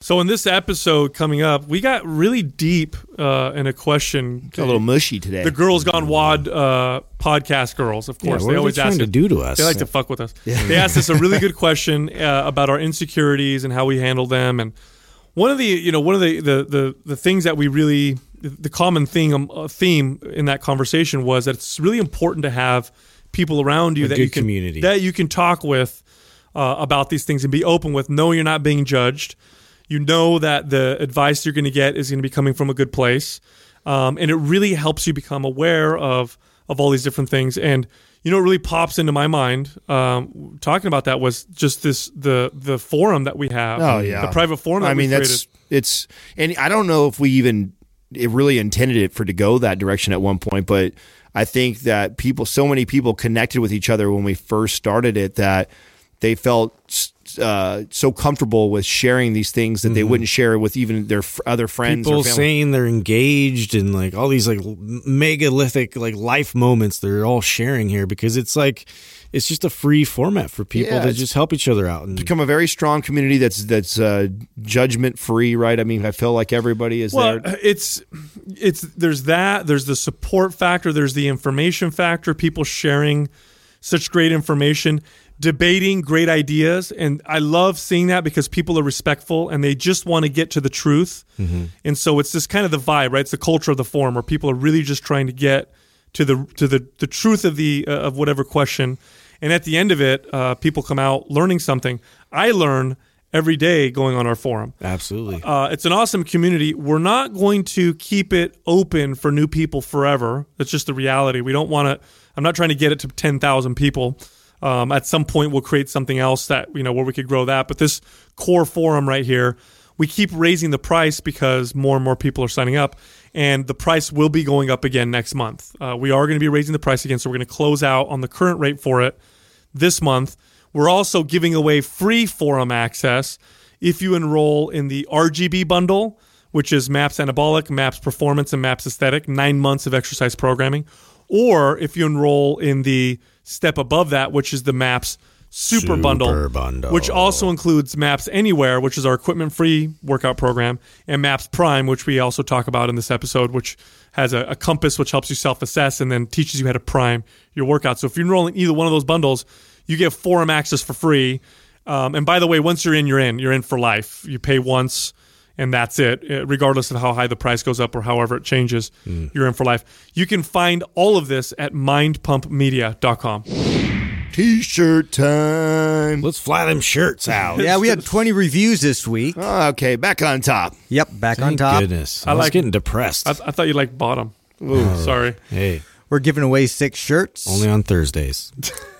So in this episode coming up, we got really deep in a question. Got a little mushy today. The Girls Gone WOD podcast girls, of course. What they always are they trying ask to do to us? They like to fuck with us. Yeah. They asked us a really good question about our insecurities and how we handle them. And one of the things that we really, the common theme in that conversation was that it's really important to have people around you community that you can talk with about these things and be open with, knowing you're not being judged. You know that the advice you're going to get is going to be coming from a good place. And it really helps you become aware of all these different things. And, what really pops into my mind talking about that was just the forum that we have. Oh, yeah. The private forum that we created. And I don't know if it really intended it to go that direction at one point, but I think that so many people connected with each other when we first started it that they felt so comfortable with sharing these things that they wouldn't share with even their other friends. People or family. saying they're engaged and like all these like megalithic like life moments they're all sharing here because it's just a free format for people to just help each other out and become a very strong community that's judgment free, right? I mean, I feel like everybody is there. It's there's the support factor, there's the information factor, people sharing such great information, debating great ideas, and I love seeing that because people are respectful and they just want to get to the truth. And so it's this kind of the vibe, right? It's the culture of the forum where people are really just trying to get to the truth of whatever question. And at the end of it, people come out learning something. I learn every day going on our forum. Absolutely. It's an awesome community. We're not going to keep it open for new people forever. That's just the reality. We don't want to. I'm not trying to get it to 10,000 people. At some point, we'll create something else that where we could grow that. But this core forum right here, we keep raising the price because more and more people are signing up, and the price will be going up again next month. We are going to be raising the price again, so we're going to close out on the current rate for it this month. We're also giving away free forum access if you enroll in the RGB bundle, which is MAPS Anabolic, MAPS Performance, and MAPS Aesthetic, 9 months of exercise programming. Or if you enroll in the step above that, which is the MAPS Super Bundle, which also includes MAPS Anywhere, which is our equipment-free workout program, and MAPS Prime, which we also talk about in this episode, which has a compass which helps you self-assess and then teaches you how to prime your workout. So if you enroll in either one of those bundles, you get forum access for free. And by the way, once you're in, you're in for life. You pay once, and that's it. Regardless of how high the price goes up or however it changes, you're in for life. You can find all of this at mindpumpmedia.com. T-shirt time. Let's fly them shirts out. Yeah, we had 20 reviews this week. Okay, back on top. Yep, back Thank on top. Goodness. I was getting depressed. I thought you liked bottom. Ooh, sorry. Hey. We're giving away 6 shirts. Only on Thursdays.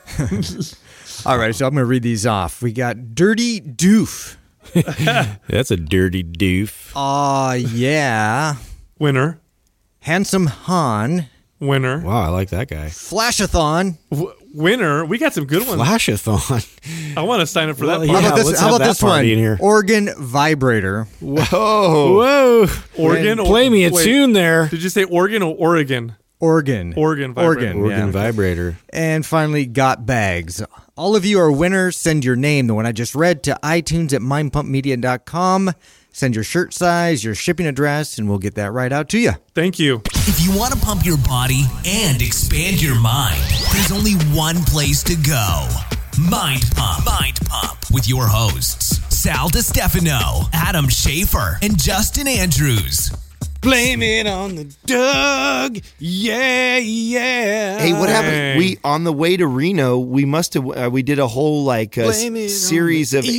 All right, so I'm going to read these off. We got Dirty Doof. That's a dirty doof. Yeah. Winner. Handsome Han. Winner. Wow, I like that guy. Flashathon. Winner. We got some good ones. Flashathon. I want to sign up for that. Yeah, How about this one? In here. Organ Vibrator. Whoa. Organ. Play me a tune there. Did you say Oregon or Oregon? Organ Vibrator. Organ Vibrator. And finally, Got Bags. All of you are winners. Send your name, the one I just read, to iTunes at mindpumpmedia.com. Send your shirt size, your shipping address, and we'll get that right out to you. Thank you. If you want to pump your body and expand your mind, there's only one place to go. Mind Pump. Mind Pump with your hosts, Sal DiStefano, Adam Schaefer, and Justin Andrews. Blame it on the Doug. Yeah. Hey, what happened? We on the way to Reno, we must have we did a whole series of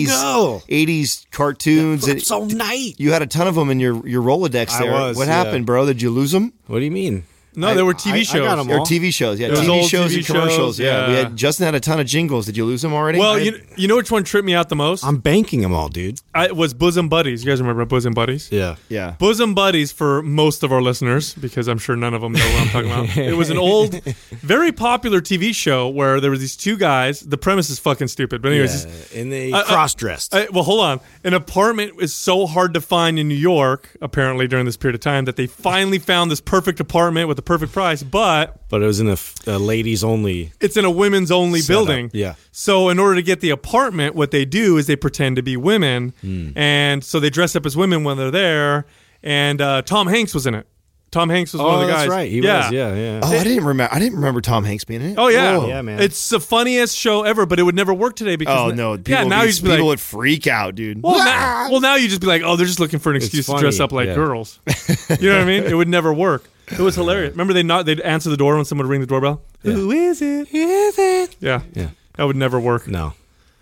80s cartoons. It's all night. You had a ton of them in your Rolodex there. What happened, bro? Did you lose them? What do you mean? No, they were TV shows. I got 'em Or all. TV shows, yeah. Those TV old shows TV and commercials, shows, yeah. yeah. Justin had a ton of jingles. Did you lose them already? Well, you know which one tripped me out the most? I'm banking them all, dude. It was Bosom Buddies. You guys remember Bosom Buddies? Yeah. Yeah. Bosom Buddies for most of our listeners, because I'm sure none of them know what I'm talking about. It was an old, very popular TV show where there were these two guys. The premise is fucking stupid, but anyways. Yeah, and they cross-dressed. Well, hold on. An apartment is so hard to find in New York, apparently, during this period of time, that they finally found this perfect apartment with a perfect price, but it was in a ladies only. it's in a women's only setup. building. Yeah. So in order to get the apartment, what they do is they pretend to be women, and so they dress up as women when they're there. And Tom Hanks was in it. Tom Hanks was one of the guys. That's right. He was. Yeah. Oh, I didn't remember Tom Hanks being in it. Oh yeah, Whoa. Yeah, man. It's the funniest show ever, but it would never work today because Oh no! now you just be people like, would freak out, dude. well, now you just be like, oh, they're just looking for an excuse to dress funny, up like yeah. girls. You know what I mean? It would never work. It was hilarious. Remember they'd answer the door when someone would ring the doorbell. Yeah. Who is it? Who is it? Yeah, Yeah. that would never work. No.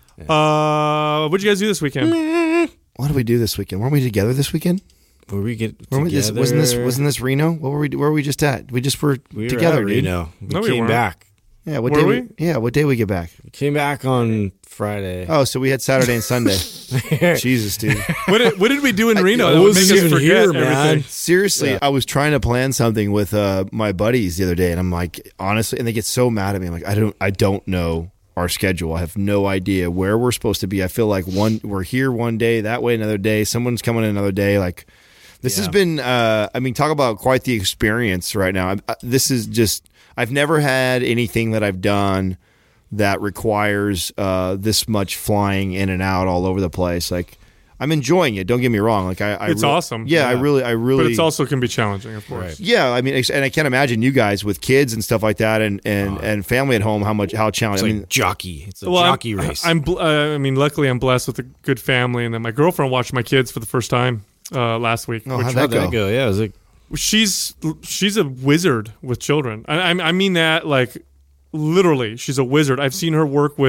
What'd you guys do this weekend? What did we do this weekend? Weren't we together this weekend? Were we get Weren't we together? wasn't this Reno? Where were we just at? We just were We were together, at dude. Reno. We No, we came weren't. back. Yeah, what Were day we? Yeah, what day we get back? We came back on Friday. Oh, so we had Saturday and Sunday. Jesus, dude. What did we do in Reno? I That would wasn't make us even forget here, everything. man. Seriously, Yeah. I was trying to plan something with my buddies the other day, and I'm like, honestly, and they get so mad at me. I'm like, I don't know our schedule. I have no idea where we're supposed to be. I feel like we're here one day, that way another day. Someone's coming in another day. Like this has been. Talk about quite the experience right now. This is just. I've never had anything that I've done that requires this much flying in and out all over the place. Like I'm enjoying it. Don't get me wrong. Like It's awesome. Yeah, I really. But it's also can be challenging, of course. Right. Yeah, I mean, and I can't imagine you guys with kids and stuff like that, and family at home. How It's challenging? like I mean, jockey. It's a Well, jockey race. luckily I'm blessed with a good family, and then my girlfriend watched my kids for the first time last week. Oh, which how'd How'd that go? Yeah, it was like she's a wizard with children. I mean that like literally. She's a wizard. I've seen her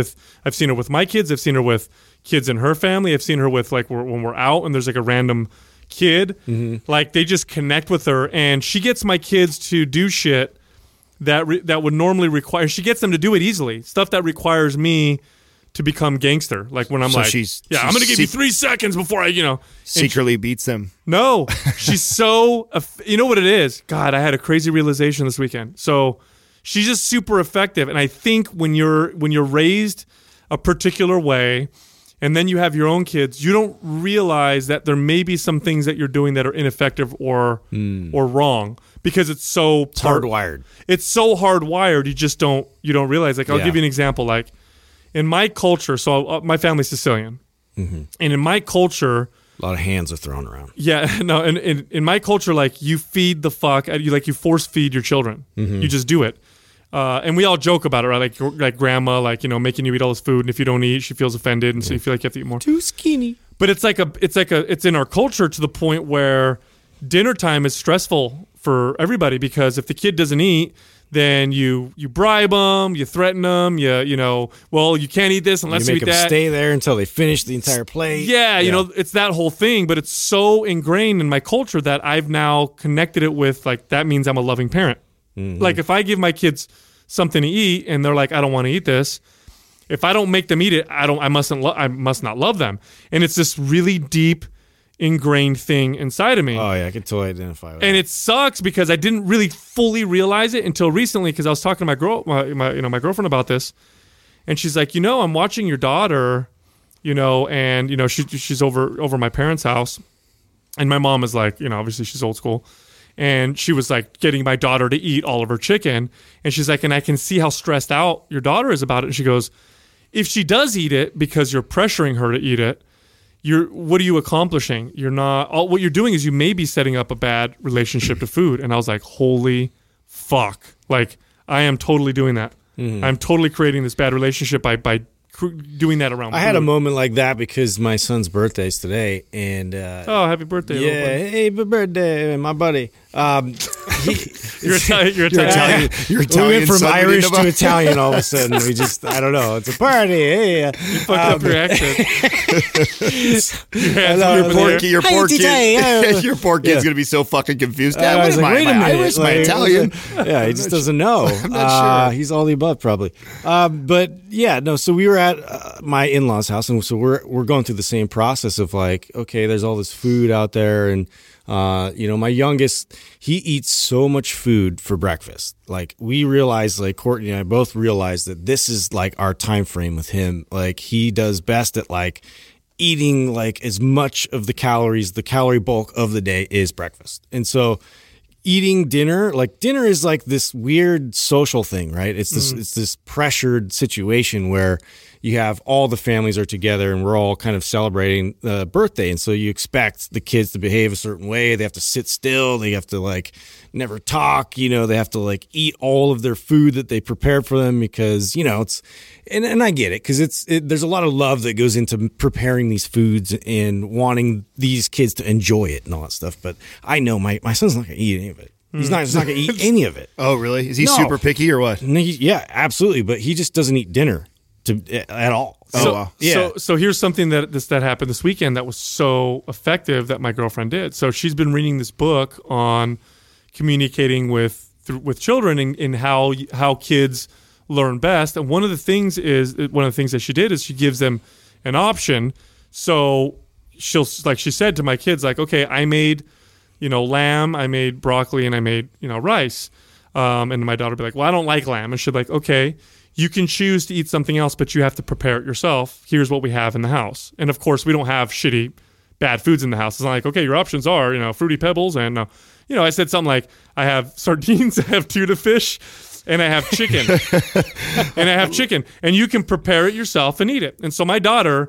with my kids. I've seen her with kids in her family. I've seen her with like when we're out and there's like a random kid. Like they just connect with her, and she gets my kids to do shit that would normally require. She gets them to do it easily. Stuff that requires me to become gangster. Like when I'm So like, she's I'm going to give you 3 seconds before I, secretly beats them. No, she's so. You know what it is? God, I had a crazy realization this weekend. So she's just super effective, and I think when you're raised a particular way, and then you have your own kids, you don't realize that there may be some things that you're doing that are ineffective or wrong because it's so hardwired. It's so hardwired. You just don't realize. Like I'll Yeah. give you an example. Like in my culture, so my family's Sicilian, and in my culture. A lot of hands are thrown around. Yeah, no, and in my culture, like you feed the fuck, you force feed your children. You just do it, and we all joke about it, right? Like grandma, making you eat all this food, and if you don't eat, she feels offended, and so you feel like you have to eat more. Too skinny. But it's in our culture to the point where dinner time is stressful for everybody because if the kid doesn't eat, then you bribe them, you threaten them, you can't eat this unless You you make eat them that. stay there until they finish the entire plate. Yeah, it's that whole thing, but it's so ingrained in my culture that I've now connected it with like that means I'm a loving parent. Like if I give my kids something to eat and they're like I don't want to eat this, if I don't make them eat it, I must not love them. And it's this really deep ingrained thing inside of me. Oh yeah, I can totally identify with And that. it sucks because I didn't really fully realize it until recently because I was talking to my girlfriend about this, and she's like, I'm watching your daughter, and she's over my parents' house, and my mom is like, obviously she's old school, and she was like getting my daughter to eat all of her chicken, and she's like, and I can see how stressed out your daughter is about it, and she goes, if she does eat it because you're pressuring her to eat it, what are you accomplishing? You're not. What you're doing is you may be setting up a bad relationship to food. And I was like, holy fuck! Like I am totally doing that. I'm totally creating this bad relationship by doing that around. I had a moment like that because my son's birthday's today, and Oh, happy birthday! little yeah, buddy. hey, happy birthday, my buddy. You're Italian. You're Italian. You're We Italian. went from son, we Irish need to Italian all of a sudden. We just, I don't know. It's a party. Hey, You fucked up your accent. Your hands know, over Your there. poor, your Hi, poor it's kid. Italian. Your poor kid's Yeah. gonna be so fucking confused. I Dad, was what like, am wait a I? minute. Where's my like, Italian? Yeah, he just doesn't know. I'm not sure. He's all the above, probably. But yeah, no. So we were at my in-laws' house, and so we're going through the same process of like, okay, there's all this food out there, and my youngest, he eats so much food for breakfast. Like we realized, like Courtney and I both realized that this is like our time frame with him. Like he does best at like eating like as much of the calorie bulk of the day is breakfast. And so eating dinner, like dinner is like this weird social thing, right? It's this pressured situation where you have all the families are together and we're all kind of celebrating the birthday. And so you expect the kids to behave a certain way. They have to sit still. They have to like never talk, they have to like eat all of their food that they prepared for them because, it's, and I get it. Cause there's a lot of love that goes into preparing these foods and wanting these kids to enjoy it and all that stuff. But I know my son's not going to eat any of it. He's not going to eat any of it. Oh, really? Is he No. super picky or what? Yeah, absolutely. But he just doesn't eat dinner at all. So, wow. Yeah. so here's something that happened this weekend that was so effective that my girlfriend did. So she's been reading this book on communicating with children and how kids learn best. And one of the things that she did is she gives them an option. So she'll, like she said to my kids, like, okay, I made, lamb, I made broccoli, and I made, rice. And my daughter would be like, well, I don't like lamb. And she'd be like, okay, you can choose to eat something else, but you have to prepare it yourself. Here's what we have in the house. And of course, we don't have shitty, bad foods in the house. It's not like, okay, your options are, Fruity Pebbles. And, I said something like, I have sardines, I have tuna fish, and I have chicken. And you can prepare it yourself and eat it. And so my daughter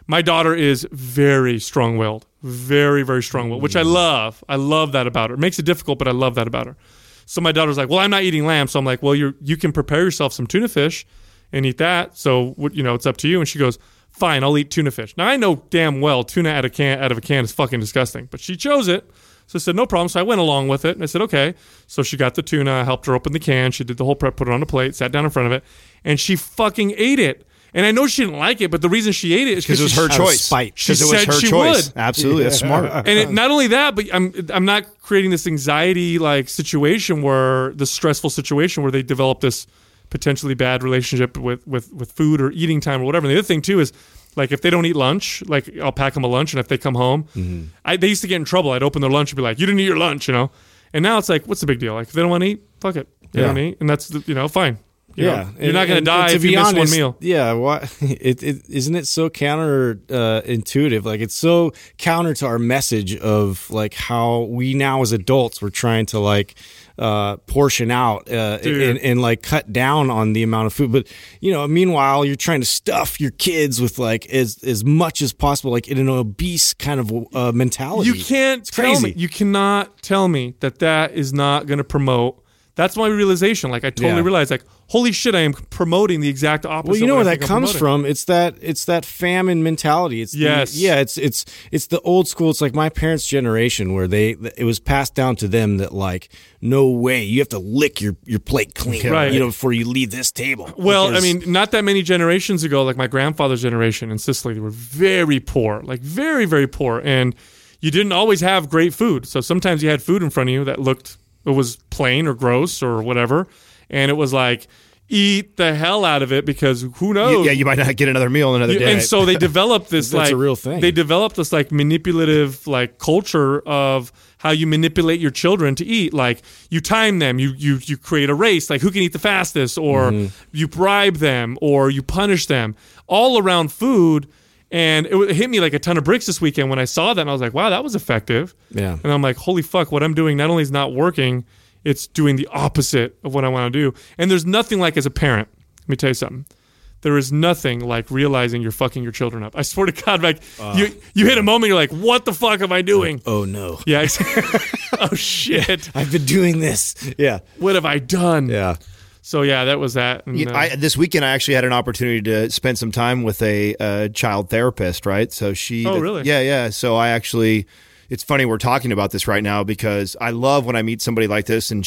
is very strong-willed, very, very strong-willed, which I love. I love that about her. It makes it difficult, but I love that about her. So my daughter's like, well, I'm not eating lamb. So I'm like, well, you can prepare yourself some tuna fish and eat that. So, it's up to you. And she goes, fine, I'll eat tuna fish. Now, I know damn well tuna out of a can is fucking disgusting, but she chose it. So I said, no problem. So I went along with it. And I said, okay. So she got the tuna. I helped her open the can. She did the whole prep, put it on a plate, sat down in front of it, and she fucking ate it. And I know she didn't like it, but the reason she ate it is Because it was her choice. spite. She Because it was said her she choice. would. Absolutely. That's smart. And not only that, but I'm not creating this anxiety like situation where the stressful situation where they develop this potentially bad relationship with food or eating time or whatever. And the other thing too is like if they don't eat lunch, like I'll pack them a lunch, and if they come home, they used to get in trouble. I'd open their lunch and be like, "You didn't eat your lunch," And now it's like, what's the big deal? Like if they don't want to eat, fuck it, they don't eat, and that's fine. You're not going to die if you miss one meal. Yeah, isn't it so counterintuitive? Like it's so counter to our message of like how we now as adults we're trying to like portion out and like cut down on the amount of food. But meanwhile you're trying to stuff your kids with like as much as possible, like in an obese kind of mentality. You can't tell me. You cannot tell me that is not going to promote. That's my realization. Like I totally realized, like, holy shit, I am promoting the exact opposite. Well, you know of where what I that think I'm comes promoting. from. It's that famine mentality. It's it's the old school. It's like my parents' generation where it was passed down to them that like, no way, you have to lick your plate clean, Right. before you leave this table. Well, Because- I mean, not that many generations ago, like my grandfather's generation in Sicily, they were very poor, like very, very poor, and you didn't always have great food. So sometimes you had food in front of you that it was plain or gross or whatever, and it was like, eat the hell out of it because who knows? You might not get another meal another day. And so they developed this That's like a real thing. They developed this like manipulative like culture of how you manipulate your children to eat. Like you time them, you create a race, like who can eat the fastest, or you bribe them, or you punish them, all around food. And it hit me like a ton of bricks this weekend when I saw that, and I was like, wow, that was effective. Yeah. And I'm like, holy fuck, what I'm doing not only is not working, it's doing the opposite of what I want to do. And there's nothing like, as a parent, let me tell you something. There is nothing like realizing you're fucking your children up. I swear to God, like you hit a moment, you're like, what the fuck am I doing? oh no, Yeah. Oh shit. I've been doing this. Yeah, What have I done? yeah. So yeah, that was that. And, This weekend, I actually had an opportunity to spend some time with a child therapist, right? So she... Oh, really? Yeah. So I actually... It's funny we're talking about this right now because I love when I meet somebody like this, and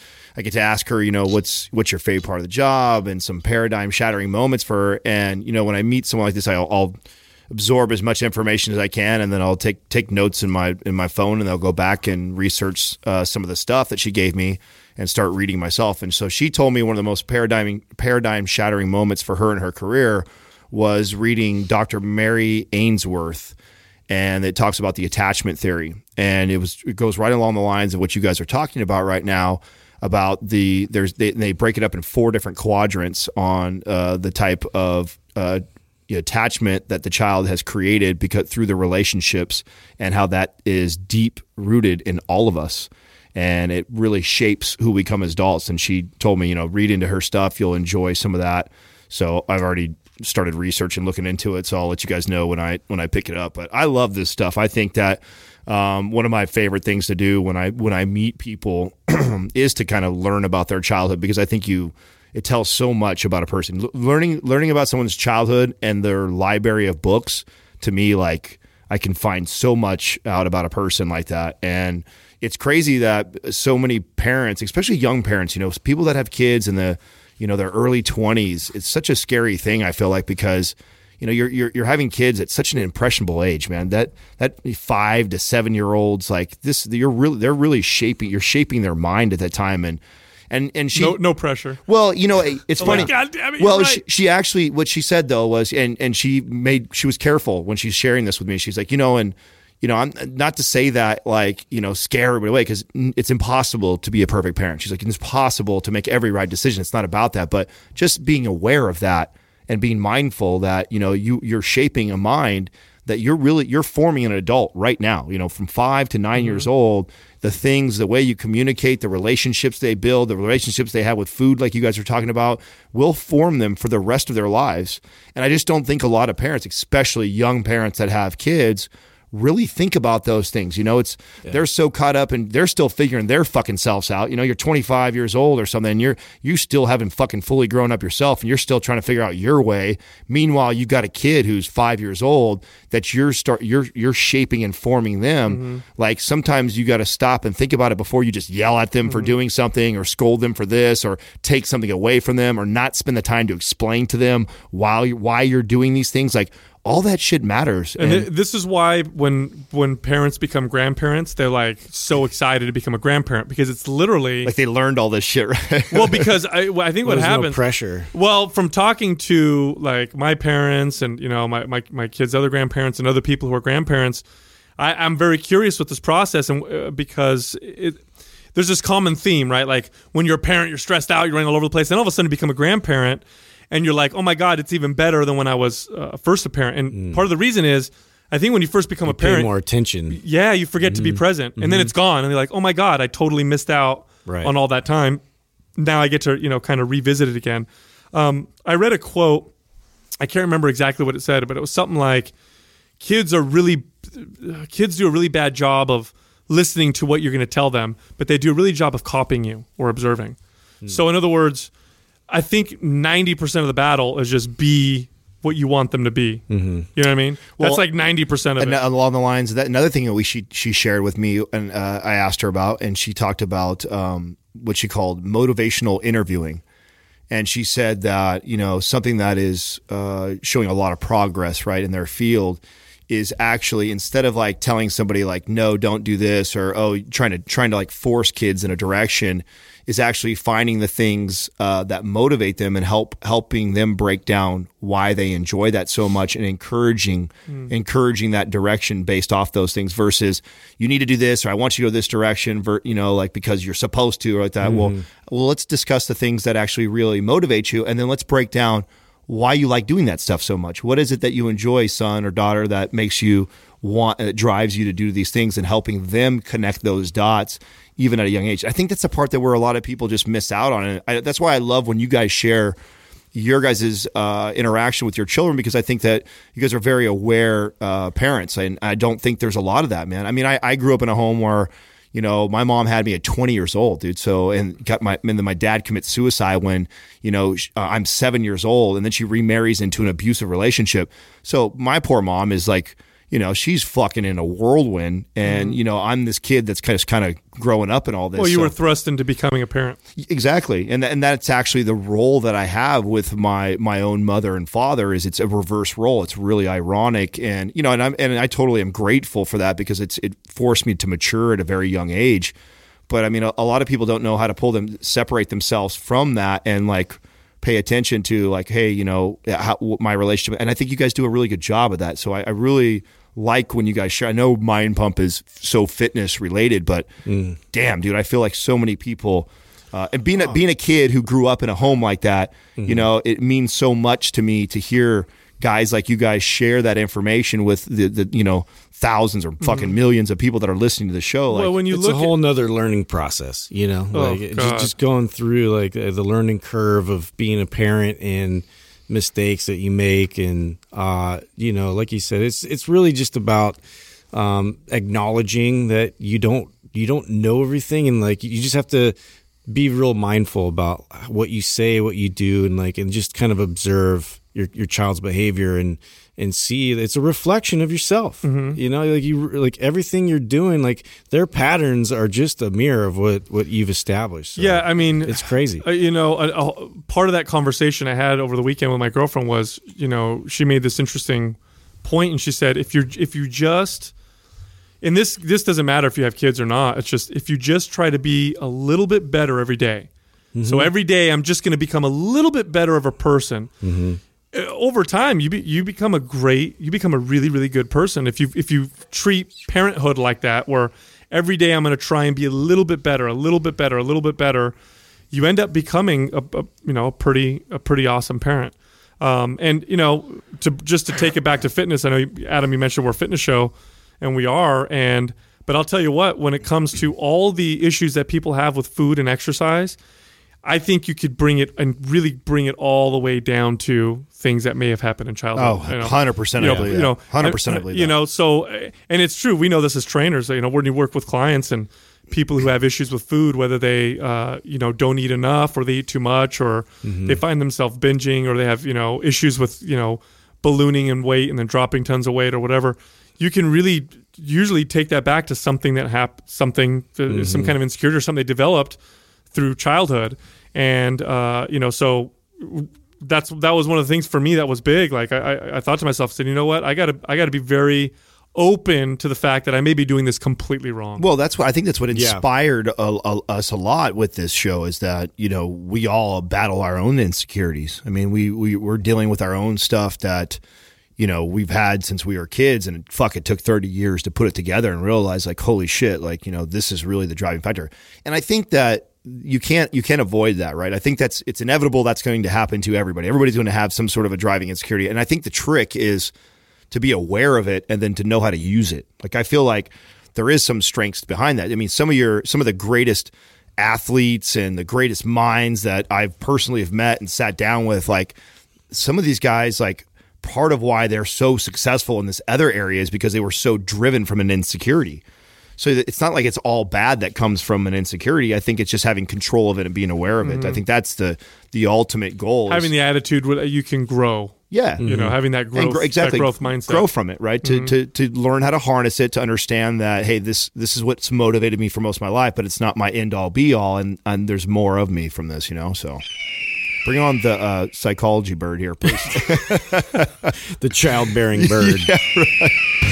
I get to ask her, what's your favorite part of the job, and some paradigm shattering moments for her. And, when I meet someone like this, I'll absorb as much information as I can, and then I'll take notes in my phone, and I'll go back and research some of the stuff that she gave me and start reading myself. And so she told me one of the most paradigm shattering moments for her in her career was reading Dr. Mary Ainsworth, and it talks about the attachment theory. And it goes right along the lines of what you guys are talking about right now, about they break it up in 4 different quadrants on the type of attachment that the child has created through the relationships, and how that is deep rooted in all of us. and it really shapes who we become as adults. And she told me, read into her stuff, you'll enjoy some of that. So I've already started researching, looking into it. So I'll let you guys know when I pick it up. But I love this stuff. I think that one of my favorite things to do when I meet people is to kind of learn about their childhood, because I think it tells so much about a person. Learning about someone's childhood and their library of books, to me, like, I can find so much out about a person like that. And it's crazy that so many parents, especially young parents, people that have kids in their early 20s, it's such a scary thing, I feel like, because you're having kids at such an impressionable age, man. That 5 to 7 year olds, like this, they're really shaping their mind at that time. And she no pressure. Well, it's funny. God damn it, well, you're right. she actually, what she said though was, and she was careful when she's sharing this with me. She's like, I'm not to say that, like, scare everybody away, because it's impossible to be a perfect parent. She's like, it's possible to make every right decision. It's not about that, but just being aware of that and being mindful that, you're shaping a mind that you're forming an adult right now, from 5 to 9 years old. The way you communicate, the relationships they build, the relationships they have with food, like you guys are talking about, will form them for the rest of their lives. And I just don't think a lot of parents, especially young parents that have kids, really think about those things. They're so caught up and they're still figuring their fucking selves out. You're 25 years old or something, and you still haven't fucking fully grown up yourself, and you're still trying to figure out your way. Meanwhile, you've got a kid who's 5 years old that you're shaping and forming them. Mm-hmm. Like, sometimes you got to stop and think about it before you just yell at them for doing something, or scold them for this, or take something away from them, or not spend the time to explain to them why you're doing these things. Like, all that shit matters. And this is why when parents become grandparents, they're like so excited to become a grandparent, because it's literally like they learned all this shit, right? Well, because I think what happens, no pressure. Well, from talking to like my parents and my kids' other grandparents and other people who are grandparents, I'm very curious with this process, and because there's this common theme, right? Like, when you're a parent, you're stressed out, you're running all over the place, then all of a sudden you become a grandparent. And you're like, oh my God, it's even better than when I was first a parent. And part of the reason is, I think when you first become a parent, pay more attention. Yeah, you forget to be present, and then it's gone, and you're like, oh my God, I totally missed out on all that time. Now I get to kind of revisit it again. I read a quote. I can't remember exactly what it said, but it was something like, kids do a really bad job of listening to what you're going to tell them, but they do a really good job of copying you or observing. So in other words, I think 90% of the battle is just be what you want them to be. Mm-hmm. You know what I mean? That's like 90% of it. Along the lines of that, another thing that she shared with me, and I asked her about, and she talked about what she called motivational interviewing. And she said that, something that is showing a lot of progress, right, in their field is actually, instead of like telling somebody like, no, don't do this, or trying to like force kids in a direction, is actually finding the things that motivate them and helping them break down why they enjoy that so much, and encouraging that direction based off those things, versus you need to do this, or I want you to go this direction, like because you're supposed to, or like that. Mm-hmm. Well, let's discuss the things that actually really motivate you, and then let's break down why you like doing that stuff so much. What is it that you enjoy, son or daughter, that makes you drives you to do these things, and helping them connect those dots even at a young age. I think that's the part that where a lot of people just miss out on it. That's why I love when you guys share your guys' interaction with your children, because I think that you guys are very aware parents, and I don't think there's a lot of that, man. I mean, I grew up in a home where, my mom had me at 20 years old, dude. So, and then my dad commits suicide when, I'm 7 years old, and then she remarries into an abusive relationship. So my poor mom is like, she's fucking in a whirlwind, and I'm this kid that's kind of growing up in all this. Well, you were thrust into becoming a parent. Exactly, and that's actually the role that I have with my own mother and father. Is it's a reverse role. It's really ironic, and and I totally am grateful for that, because it forced me to mature at a very young age. But I mean, a lot of people don't know how to separate themselves from that, and like pay attention to like, hey, my relationship. And I think you guys do a really good job of that. So I really like when you guys share. I know Mind Pump is so fitness related, but damn, dude, I feel like so many people, and being a kid who grew up in a home like that, it means so much to me to hear guys like you guys share that information with the thousands or fucking millions of people that are listening to the show. Like, Well, when you It's look a whole nother learning process, you know, like God. just going through like the learning curve of being a parent and mistakes that you make. And, you know, like you said, it's really just about acknowledging that you don't know everything. And like, you just have to be real mindful about what you say, what you do, and just kind of observe your child's behavior and see it's a reflection of yourself. You know, like everything you're doing, like their patterns are just a mirror of what you've established. So yeah, I mean, it's crazy. You know, a part of that conversation I had over the weekend with my girlfriend was, you know, she made this interesting point, and she said, if you just, and this doesn't matter if you have kids or not, it's just if you just try to be a little bit better every day. So every day I'm just going to become a little bit better of a person. Over time, you become a really, really good person if you treat parenthood like that, where every day I'm going to try and be a little bit better, a little bit better, a little bit better. You end up becoming a pretty awesome parent. And you know, to take it back to fitness, I know Adam, you mentioned we're a fitness show, and we are. But I'll tell you what, when it comes to all the issues that people have with food and exercise, I think you could bring it all the way down to things that may have happened in childhood. 100% I believe that. 100% I believe that. You know, so, and it's true. We know this as trainers. You know, when you work with clients and people who have issues with food, whether they, don't eat enough or they eat too much, or they find themselves binging, or they have, issues with, ballooning in weight and then dropping tons of weight or whatever. You can really usually take that back to something that some kind of insecurity or something they developed through childhood. And, so that was one of the things for me that was big. Like I thought to myself, saying, you know what, I gotta be very open to the fact that I may be doing this completely wrong. Well, I think that's what inspired us a lot with this show, is that, we all battle our own insecurities. I mean, we're dealing with our own stuff that, we've had since we were kids, and it took 30 years to put it together and realize, like, holy shit, like, this is really the driving factor. And I think that you can't avoid that, right? I think it's inevitable. That's going to happen to everybody. Everybody's going to have some sort of a driving insecurity. And I think the trick is to be aware of it and then to know how to use it. Like, I feel like there is some strengths behind that. I mean, some of the greatest athletes and the greatest minds that I've personally have met and sat down with, like, some of these guys, like, part of why they're so successful in this other area is because they were so driven from an insecurity. So it's not like it's all bad that comes from an insecurity. I think it's just having control of it and being aware of it. I think that's the ultimate goal. Having the attitude where you can grow. Yeah. Having that growth, that growth mindset. Grow from it, right? To learn how to harness it, to understand that, hey, this is what's motivated me for most of my life, but it's not my end-all, be-all, and there's more of me from this, So bring on the psychology bird here, please. The childbearing bird. Yeah, right.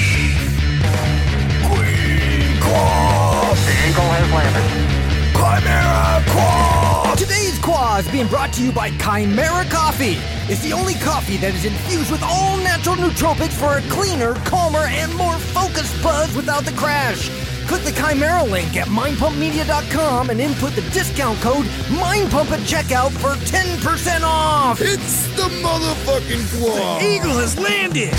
Chimera Quaff! Today's Quaff is being brought to you by Chimera Coffee. It's the only coffee that is infused with all natural nootropics for a cleaner, calmer, and more focused buzz without the crash. Click the Chimera link at mindpumpmedia.com and input the discount code MINDPUMP at checkout for 10% off. It's the motherfucking Quaff! The eagle has landed.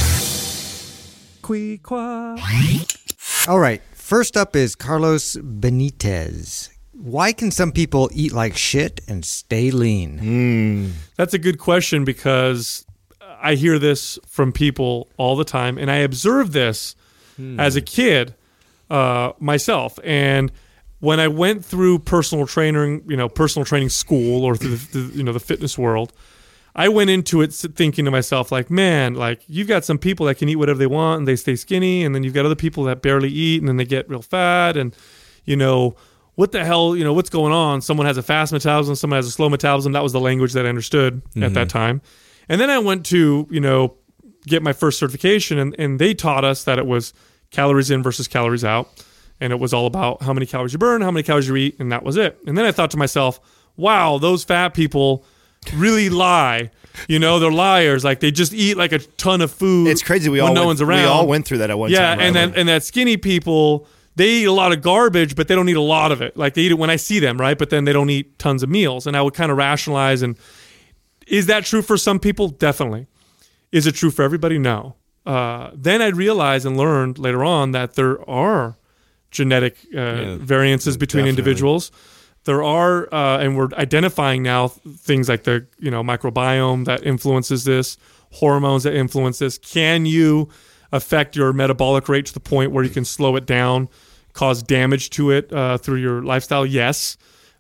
All right. First up is Carlos Benitez. Why can some people eat like shit and stay lean? That's a good question, because I hear this from people all the time, and I observed this as a kid myself. And when I went through personal training school, or through the fitness world, I went into it thinking to myself, like, man, like, you've got some people that can eat whatever they want and they stay skinny, and then you've got other people that barely eat and then they get real fat, and what the hell, what's going on? Someone has a fast metabolism, someone has a slow metabolism. That was the language that I understood at that time. And then I went to, get my first certification, and they taught us that it was calories in versus calories out. And it was all about how many calories you burn, how many calories you eat, and that was it. And then I thought to myself, wow, those fat people really lie. They're liars. Like, they just eat like a ton of food. It's crazy. No one's around. We all went through that at one time. Yeah, and that skinny people, they eat a lot of garbage, but they don't eat a lot of it. Like, they eat it when I see them, right? But then they don't eat tons of meals. And I would kind of rationalize. And is that true for some people? Definitely. Is it true for everybody? No. then I realized and learned later on that there are genetic variances between individuals. There are, and we're identifying now things like the microbiome that influences this, hormones that influence this. Can you affect your metabolic rate to the point where you can slow it down, cause damage to it through your lifestyle? Yes.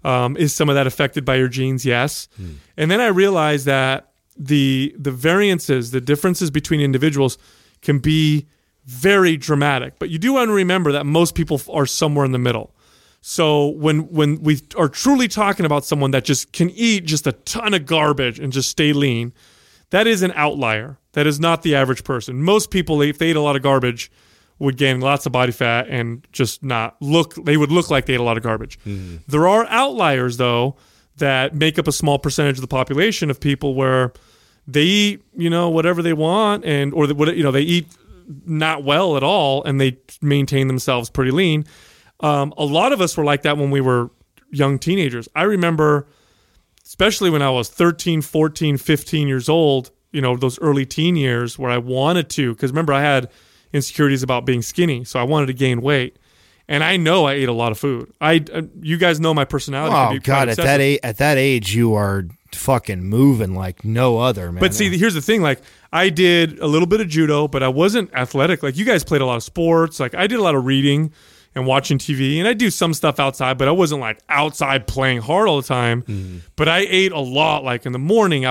Is some of that affected by your genes? Yes. And then I realized that the variances, the differences between individuals can be very dramatic. But you do want to remember that most people are somewhere in the middle. So when we are truly talking about someone that just can eat just a ton of garbage and just stay lean, that is an outlier. That is not the average person. Most people, if they ate a lot of garbage, would gain lots of body fat and just not look, they would look like they ate a lot of garbage. There are outliers, though, that make up a small percentage of the population of people where they eat, whatever they want, or they eat not well at all, and they maintain themselves pretty lean. A lot of us were like that when we were young teenagers. I remember, especially when I was 13, 14, 15 years old, those early teen years where I wanted to, because remember I had insecurities about being skinny, so I wanted to gain weight. And I know I ate a lot of food. You guys know my personality. Oh God, at that age, you are fucking moving like no other, man. But see, here's the thing: like I did a little bit of judo, but I wasn't athletic. Like you guys played a lot of sports. Like I did a lot of reading and watching TV, and I do some stuff outside, but I wasn't like outside playing hard all the time. But I ate a lot. Like in the morning,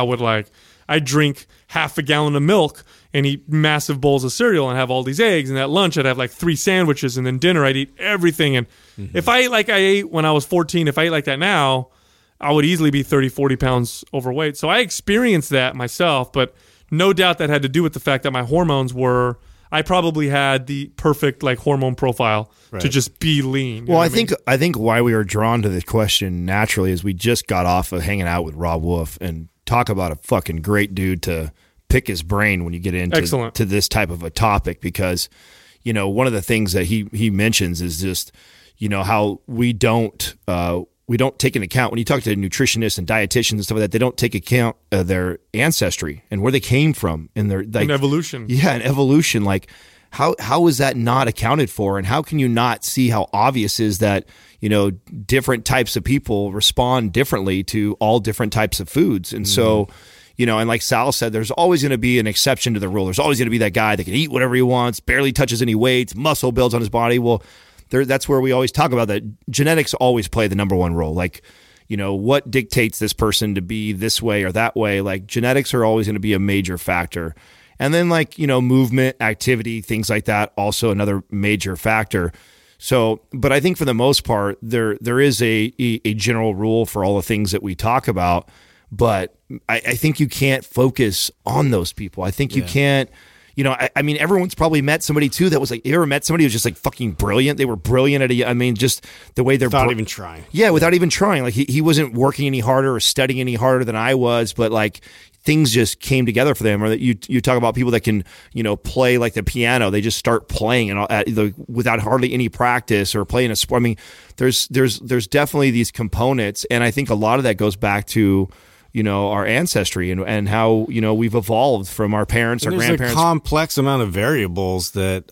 I'd drink half a gallon of milk and eat massive bowls of cereal and have all these eggs. And at lunch, I'd have like 3 sandwiches. And then dinner, I'd eat everything. And if I ate like I ate when I was 14, if I ate like that now, I would easily be 30, 40 pounds overweight. So I experienced that myself. But no doubt that had to do with the fact that my hormones were, I probably had the perfect like hormone profile to just be lean. Well, I think why we were drawn to this question naturally is we just got off of hanging out with Rob Wolf, and talk about a fucking great dude to pick his brain when you get into to this type of a topic, because one of the things that he mentions is just how we don't take into account when you talk to nutritionists and dietitians and stuff like that, they don't take account of their ancestry and where they came from and their like, evolution. Yeah, and evolution. Like how is that not accounted for, and how can you not see how obvious is that different types of people respond differently to all different types of foods. And so, and like Sal said, there's always going to be an exception to the rule. There's always going to be that guy that can eat whatever he wants, barely touches any weights, muscle builds on his body. Well, that's where we always talk about that. Genetics always play the number one role. Like, what dictates this person to be this way or that way? Like genetics are always going to be a major factor. And then like, movement, activity, things like that, also another major factor. So, but I think for the most part, there is a general rule for all the things that we talk about, but I think you can't focus on those people. I think you can't, I mean, everyone's probably met somebody too that was like, you ever met somebody who was just like fucking brilliant? They were brilliant just the way they're without even trying. Yeah, without even trying. Like he wasn't working any harder or studying any harder than I was, but like things just came together for them. Or that you talk about people that can, play like the piano. They just start playing and without hardly any practice, or playing a sport. I mean, there's definitely these components, and I think a lot of that goes back to our ancestry and how we've evolved from our parents, our grandparents. There's a complex amount of variables that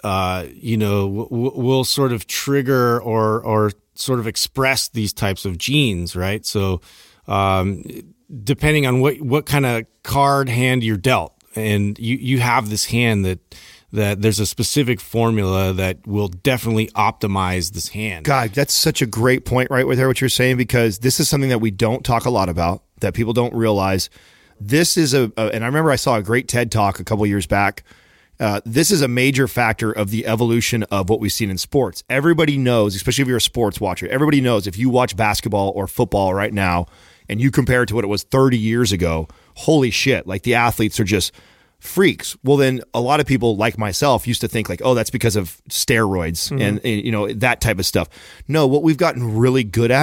will sort of trigger or sort of express these types of genes, right? So depending on what kind of card hand you're dealt, and you have this hand that there's a specific formula that will definitely optimize this hand. God, that's such a great point right there, what you're saying, because this is something that we don't talk a lot about, that people don't realize. This is and I remember I saw a great TED Talk a couple years back. This is a major factor of the evolution of what we've seen in sports. Everybody knows, especially if you're a sports watcher, everybody knows if you watch basketball or football right now and you compare it to what it was 30 years ago, holy shit, like the athletes are just freaks. Well, then a lot of people like myself used to think like, oh, that's because of steroids and that type of stuff. No, what we've gotten really good at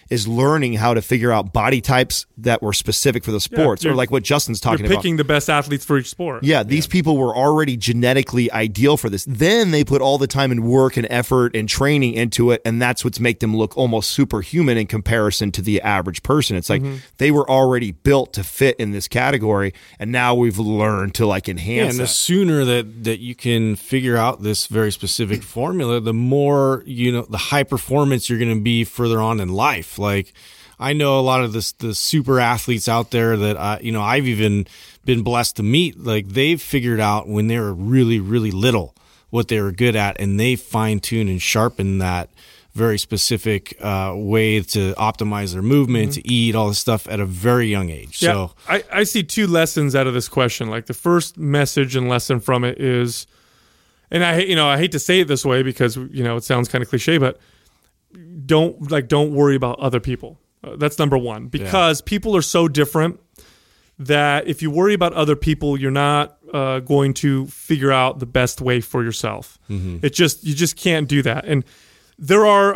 is learning how to figure out body types that were specific for the sports, or like what Justin's talking You're about. picking the best athletes for each sport. Yeah, these people were already genetically ideal for this. Then they put all the time and work and effort and training into it, and that's what's make them look almost superhuman in comparison to the average person. It's like they were already built to fit in this category, and now we've learned to like enhance and the that. sooner that you can figure out this very specific formula, the more, the high performance you're going to be further on in life. Like, I know a lot of the super athletes out there that I've even been blessed to meet. Like, they've figured out when they were really, really little what they were good at, and they fine tune and sharpen that very specific way to optimize their movement, to eat, all this stuff at a very young age. Yeah, So I see two lessons out of this question. Like, the first message and lesson from it is, and I hate to say it this way because it sounds kind of cliche, but don't worry about other people. That's number one, because people are so different that if you worry about other people, you're not going to figure out the best way for yourself. You just can't do that. And there are,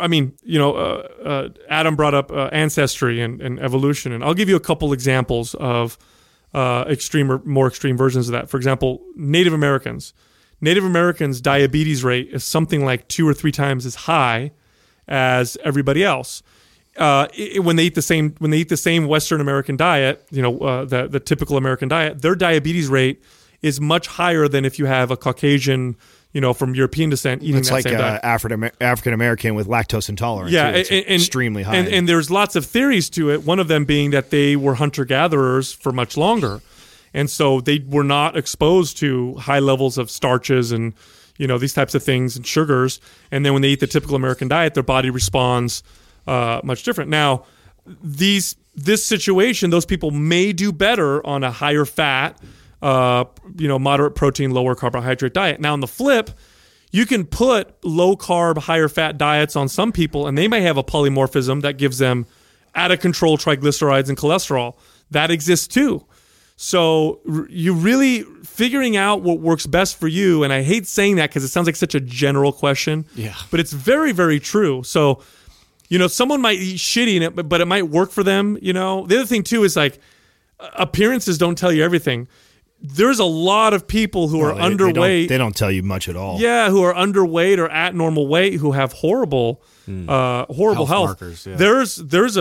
Adam brought up ancestry and evolution, and I'll give you a couple examples of extreme or more extreme versions of that. For example, Native Americans. Native Americans' diabetes rate is something like 2 or 3 times as high as everybody else. When they eat the same Western American diet, the typical American diet, their diabetes rate is much higher than if you have a Caucasian, from European descent eating It's that like same diet. African American with lactose intolerance. Yeah, It's extremely high. And there's lots of theories to it. One of them being that they were hunter-gatherers for much longer, and so they were not exposed to high levels of starches and these types of things and sugars. And then when they eat the typical American diet, their body responds much different. Now, this situation, those people may do better on a higher fat, moderate protein, lower carbohydrate diet. Now, on the flip, you can put low carb, higher fat diets on some people, and they may have a polymorphism that gives them out of control triglycerides and cholesterol. That exists too. So you really figuring out what works best for you. And I hate saying that because it sounds like such a general question. Yeah. But it's very, very true. So, someone might eat shitty in it, but it might work for them. The other thing too is like appearances don't tell you everything. There's a lot of people who are underweight. They don't tell you much at all. Yeah, who are underweight or at normal weight who have horrible health. markers, yeah. There's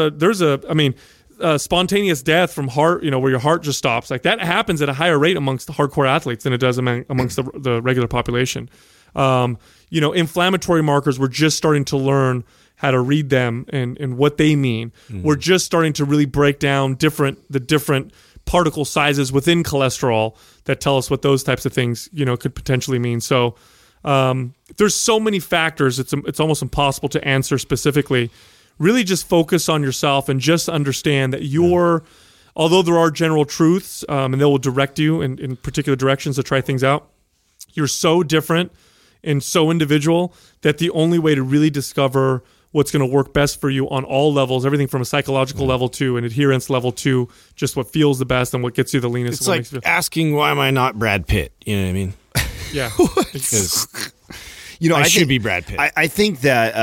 a spontaneous death from heart, where your heart just stops. Like, that happens at a higher rate amongst the hardcore athletes than it does amongst the regular population. Inflammatory markers, we're just starting to learn how to read them and what they mean. We're just starting to really break down the different particle sizes within cholesterol that tell us what those types of things, could potentially mean. So there's so many factors. It's almost impossible to answer specifically. Really just focus on yourself and just understand that although there are general truths and they will direct you in particular directions to try things out, you're so different and so individual that the only way to really discover what's going to work best for you on all levels, everything from a psychological level to an adherence level to just what feels the best and what gets you the leanest. it's like asking, why am I not Brad Pitt? You know what I mean? Yeah. Because I should think- be Brad Pitt. I think that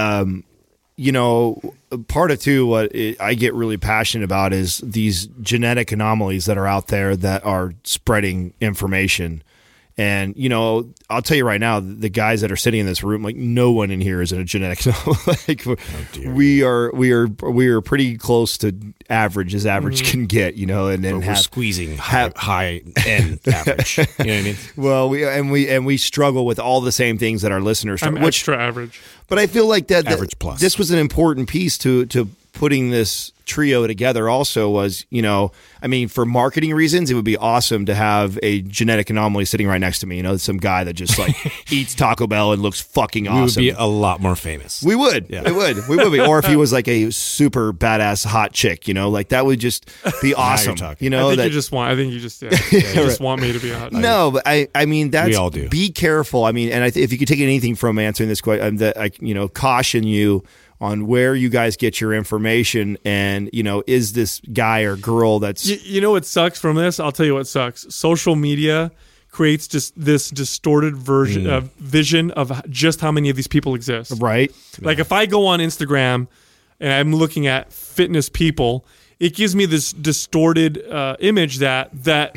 part of too what I get really passionate about is these genetic anomalies that are out there that are spreading information. And I'll tell you right now, the guys that are sitting in this room, like, no one in here is in a genetic anomaly. we are pretty close to average as average can get. And then we're squeezing high end average. You know what I mean? Well, we struggle with all the same things that our listeners I'm struggle, extra average. But I feel like that Average plus. This was an important piece to putting this trio together. Also, was for marketing reasons, it would be awesome to have a genetic anomaly sitting right next to me. Some guy that just like eats Taco Bell and looks fucking awesome. We would be a lot more famous. We would. Yeah. We would be. Or if he was like a super badass hot chick, like that would just be awesome. talking. I think you just want me to be hot. No, but I mean that's We all do. Be careful. I mean, and if you could take anything from answering this question, that I caution you on where you guys get your information, and is this guy or girl that's what sucks from this? I'll tell you what sucks. Social media creates just this distorted vision of just how many of these people exist. right. Like, if I go on Instagram, and I'm looking at fitness people, it gives me this distorted image that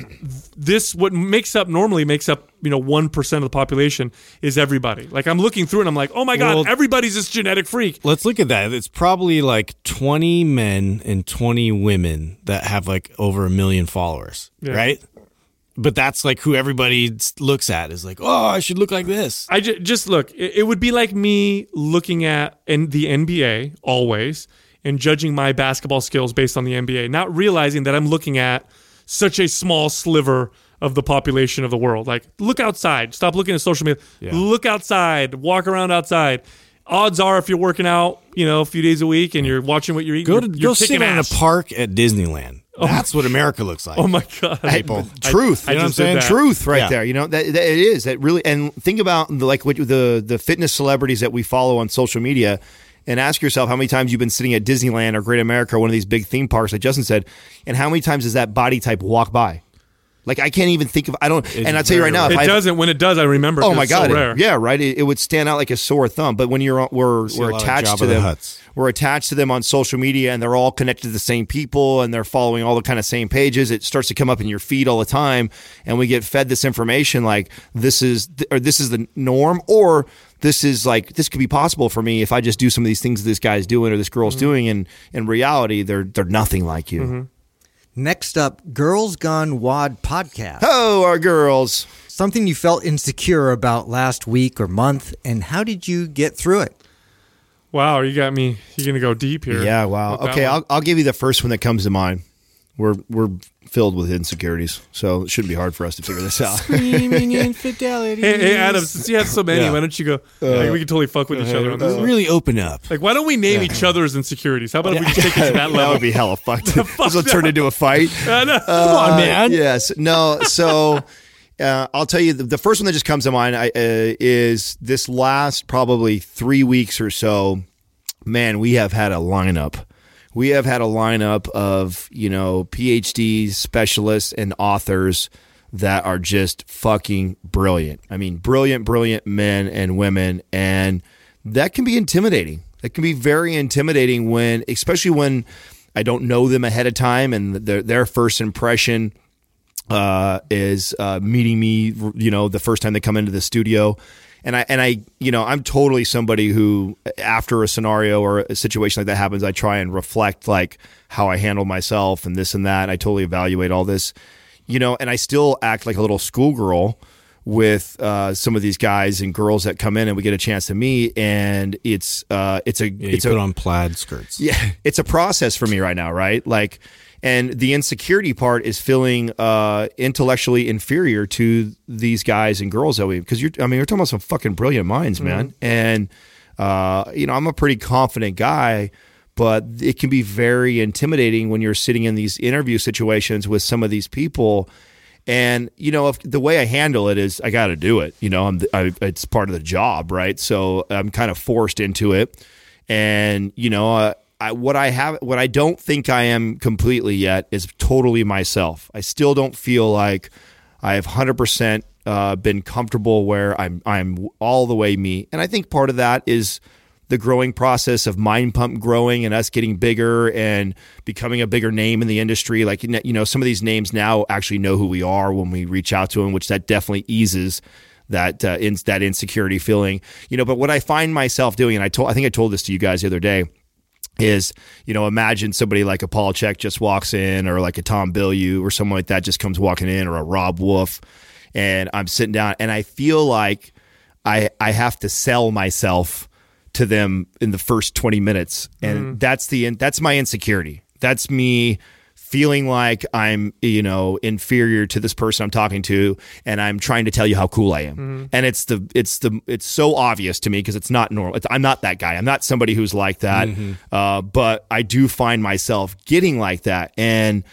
this what makes up 1% of the population is everybody. Like I'm looking through and I'm like, oh my God, everybody's this genetic freak. Let's look at that. It's probably like 20 men and 20 women that have like over 1 million followers, right? But that's like who everybody looks at is like, oh, I should look like this. I just look. It would be like me looking at the NBA always and judging my basketball skills based on the NBA, not realizing that I'm looking at such a small sliver of the population of the world. Like, look outside. Stop looking at social media. Yeah. Look outside. Walk around outside. Odds are, if you're working out, a few days a week and you're watching what you're eating, go sit in a park at Disneyland. That's what America looks like. Oh my God! People, truth. You know what I'm saying? Truth, right there. That it is. That really. And think about the fitness celebrities that we follow on social media. And ask yourself how many times you've been sitting at Disneyland or Great America or one of these big theme parks, like Justin said, and how many times does that body type walk by? Like, I can't even think of, and I'll tell you right now. It doesn't. When it does, I remember. Oh my God. So rare. Yeah, right. It would stand out like a sore thumb. But when we're attached to them, we're attached to them on social media and they're all connected to the same people and they're following all the kind of same pages. It starts to come up in your feed all the time. And we get fed this information like this is the norm, or this could be possible for me if I just do some of these things this guy's doing or this girl's doing. And in reality, they're nothing like you. Mm-hmm. Next up, Girls Gone WOD podcast. Oh, our girls. Something you felt insecure about last week or month, and how did you get through it? Wow, you got me. You're going to go deep here. Yeah, wow. Okay, I'll give you the first one that comes to mind. We're filled with insecurities, so it shouldn't be hard for us to figure this out. Screaming infidelity. Hey, Adam, since you have so many, why don't you go? We can totally fuck with each other on this one. Really open up. Like, why don't we name each other's insecurities? How about if we just take it to that level? That would be hella fucked. This will turn into a fight. Come on, man. Yes. No, so I'll tell you, the first one that just comes to mind is this last probably 3 weeks or so, man, we have had a lineup. We have had a lineup of, PhDs, specialists, and authors that are just fucking brilliant. I mean, brilliant men and women. And that can be intimidating. That can be very intimidating especially when I don't know them ahead of time and their first impression is meeting me, the first time they come into the studio. And I'm totally somebody who, after a scenario or a situation like that happens, I try and reflect like how I handle myself and this and that. And I totally evaluate all this, and I still act like a little schoolgirl with some of these guys and girls that come in and we get a chance to meet. And it's put on plaid skirts. Yeah, it's a process for me right now, right? Like. And the insecurity part is feeling intellectually inferior to these guys and girls that because you're talking about some fucking brilliant minds, man. And I'm a pretty confident guy, but it can be very intimidating when you're sitting in these interview situations with some of these people. And if the way I handle it is I got to do it. It's part of the job, right? So I'm kind of forced into it, and what I don't think I am completely yet is totally myself. I still don't feel like I have 100% been comfortable where I'm all the way me. And I think part of that is the growing process of Mind Pump growing and us getting bigger and becoming a bigger name in the industry. Like, some of these names now actually know who we are when we reach out to them, which that definitely eases that insecurity feeling. But what I find myself doing, and I think I told this to you guys the other day, is, imagine somebody like a Paul Chek just walks in, or like a Tom Bilyeu or someone like that just comes walking in, or a Rob Wolf, and I'm sitting down and I feel like I have to sell myself to them in the first 20 minutes. And that's my insecurity. That's me feeling like I'm, inferior to this person I'm talking to, and I'm trying to tell you how cool I am. And it's so obvious to me because it's not normal. I'm not that guy. I'm not somebody who's like that. But I do find myself getting like that. And,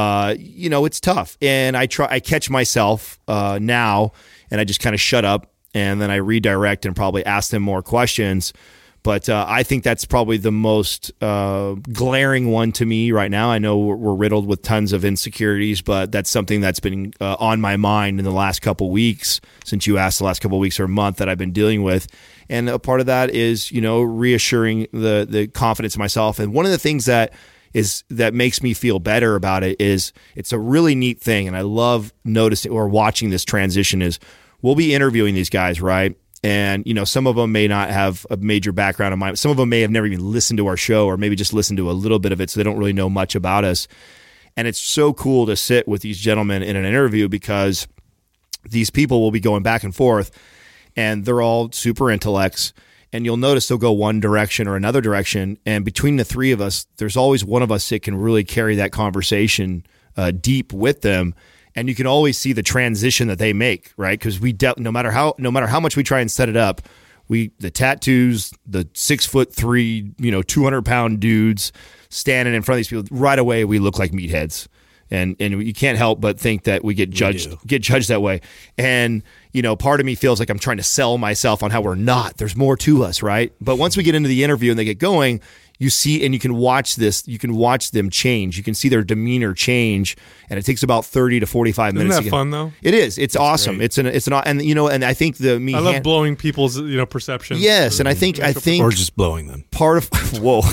it's tough. And I catch myself now, and I just kind of shut up, and then I redirect and probably ask them more questions. But I think that's probably the most glaring one to me right now. I know we're riddled with tons of insecurities, but that's something that's been on my mind in the last couple weeks, since you asked, the last couple weeks or month that I've been dealing with. And a part of that is, reassuring the confidence in myself. And one of the things that makes me feel better about it is it's a really neat thing. And I love noticing or watching this transition is we'll be interviewing these guys, right? And, some of them may not have a major background in mind. Some of them may have never even listened to our show or maybe just listened to a little bit of it, so they don't really know much about us. And it's so cool to sit with these gentlemen in an interview because these people will be going back and forth, and they're all super intellects. And you'll notice they'll go one direction or another direction. And between the three of us, there's always one of us that can really carry that conversation deep with them. And you can always see the transition that they make, right? Because no matter how much we try and set it up, the tattoos, the 6'3", 200-pound dudes standing in front of these people, right away we look like meatheads, and you can't help but think that we get judged that way. And part of me feels like I'm trying to sell myself on how we're not. There's more to us, right? But once we get into the interview and they get going, you see, and you can watch this. You can watch them change. You can see their demeanor change, and it takes about 30 to 45 minutes. Isn't that fun though? It is. It's awesome. Great. And I think I love blowing people's perception. Yes, and I think or just blowing them. Part of we'll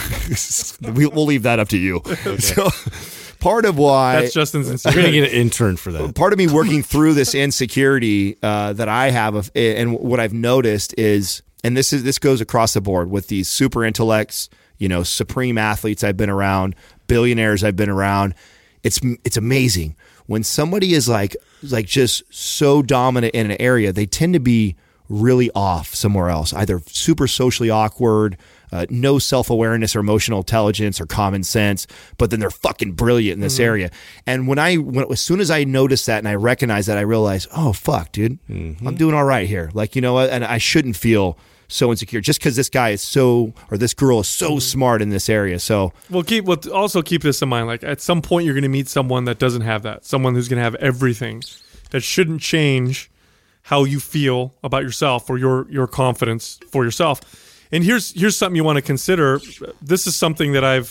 leave that up to you. So part of why that's Justin's insecurity. We're gonna get an intern for that. Part of me working through this insecurity that I have and what I've noticed is, and this goes across the board with these super intellects. Supreme athletes I've been around, billionaires I've been around. It's amazing when somebody is like just so dominant in an area, they tend to be really off somewhere else, either super socially awkward, no self-awareness or emotional intelligence or common sense, but then they're fucking brilliant in this area. And as soon as I noticed that and I recognized that, I realized, oh fuck, dude, I'm doing all right here. Like, and I shouldn't feel so insecure just because this guy is this girl is so smart in this area. So also keep this in mind. Like at some point you're going to meet someone that doesn't have that, someone who's going to have everything. That shouldn't change how you feel about yourself or your confidence for yourself. And here's something you want to consider. This is something that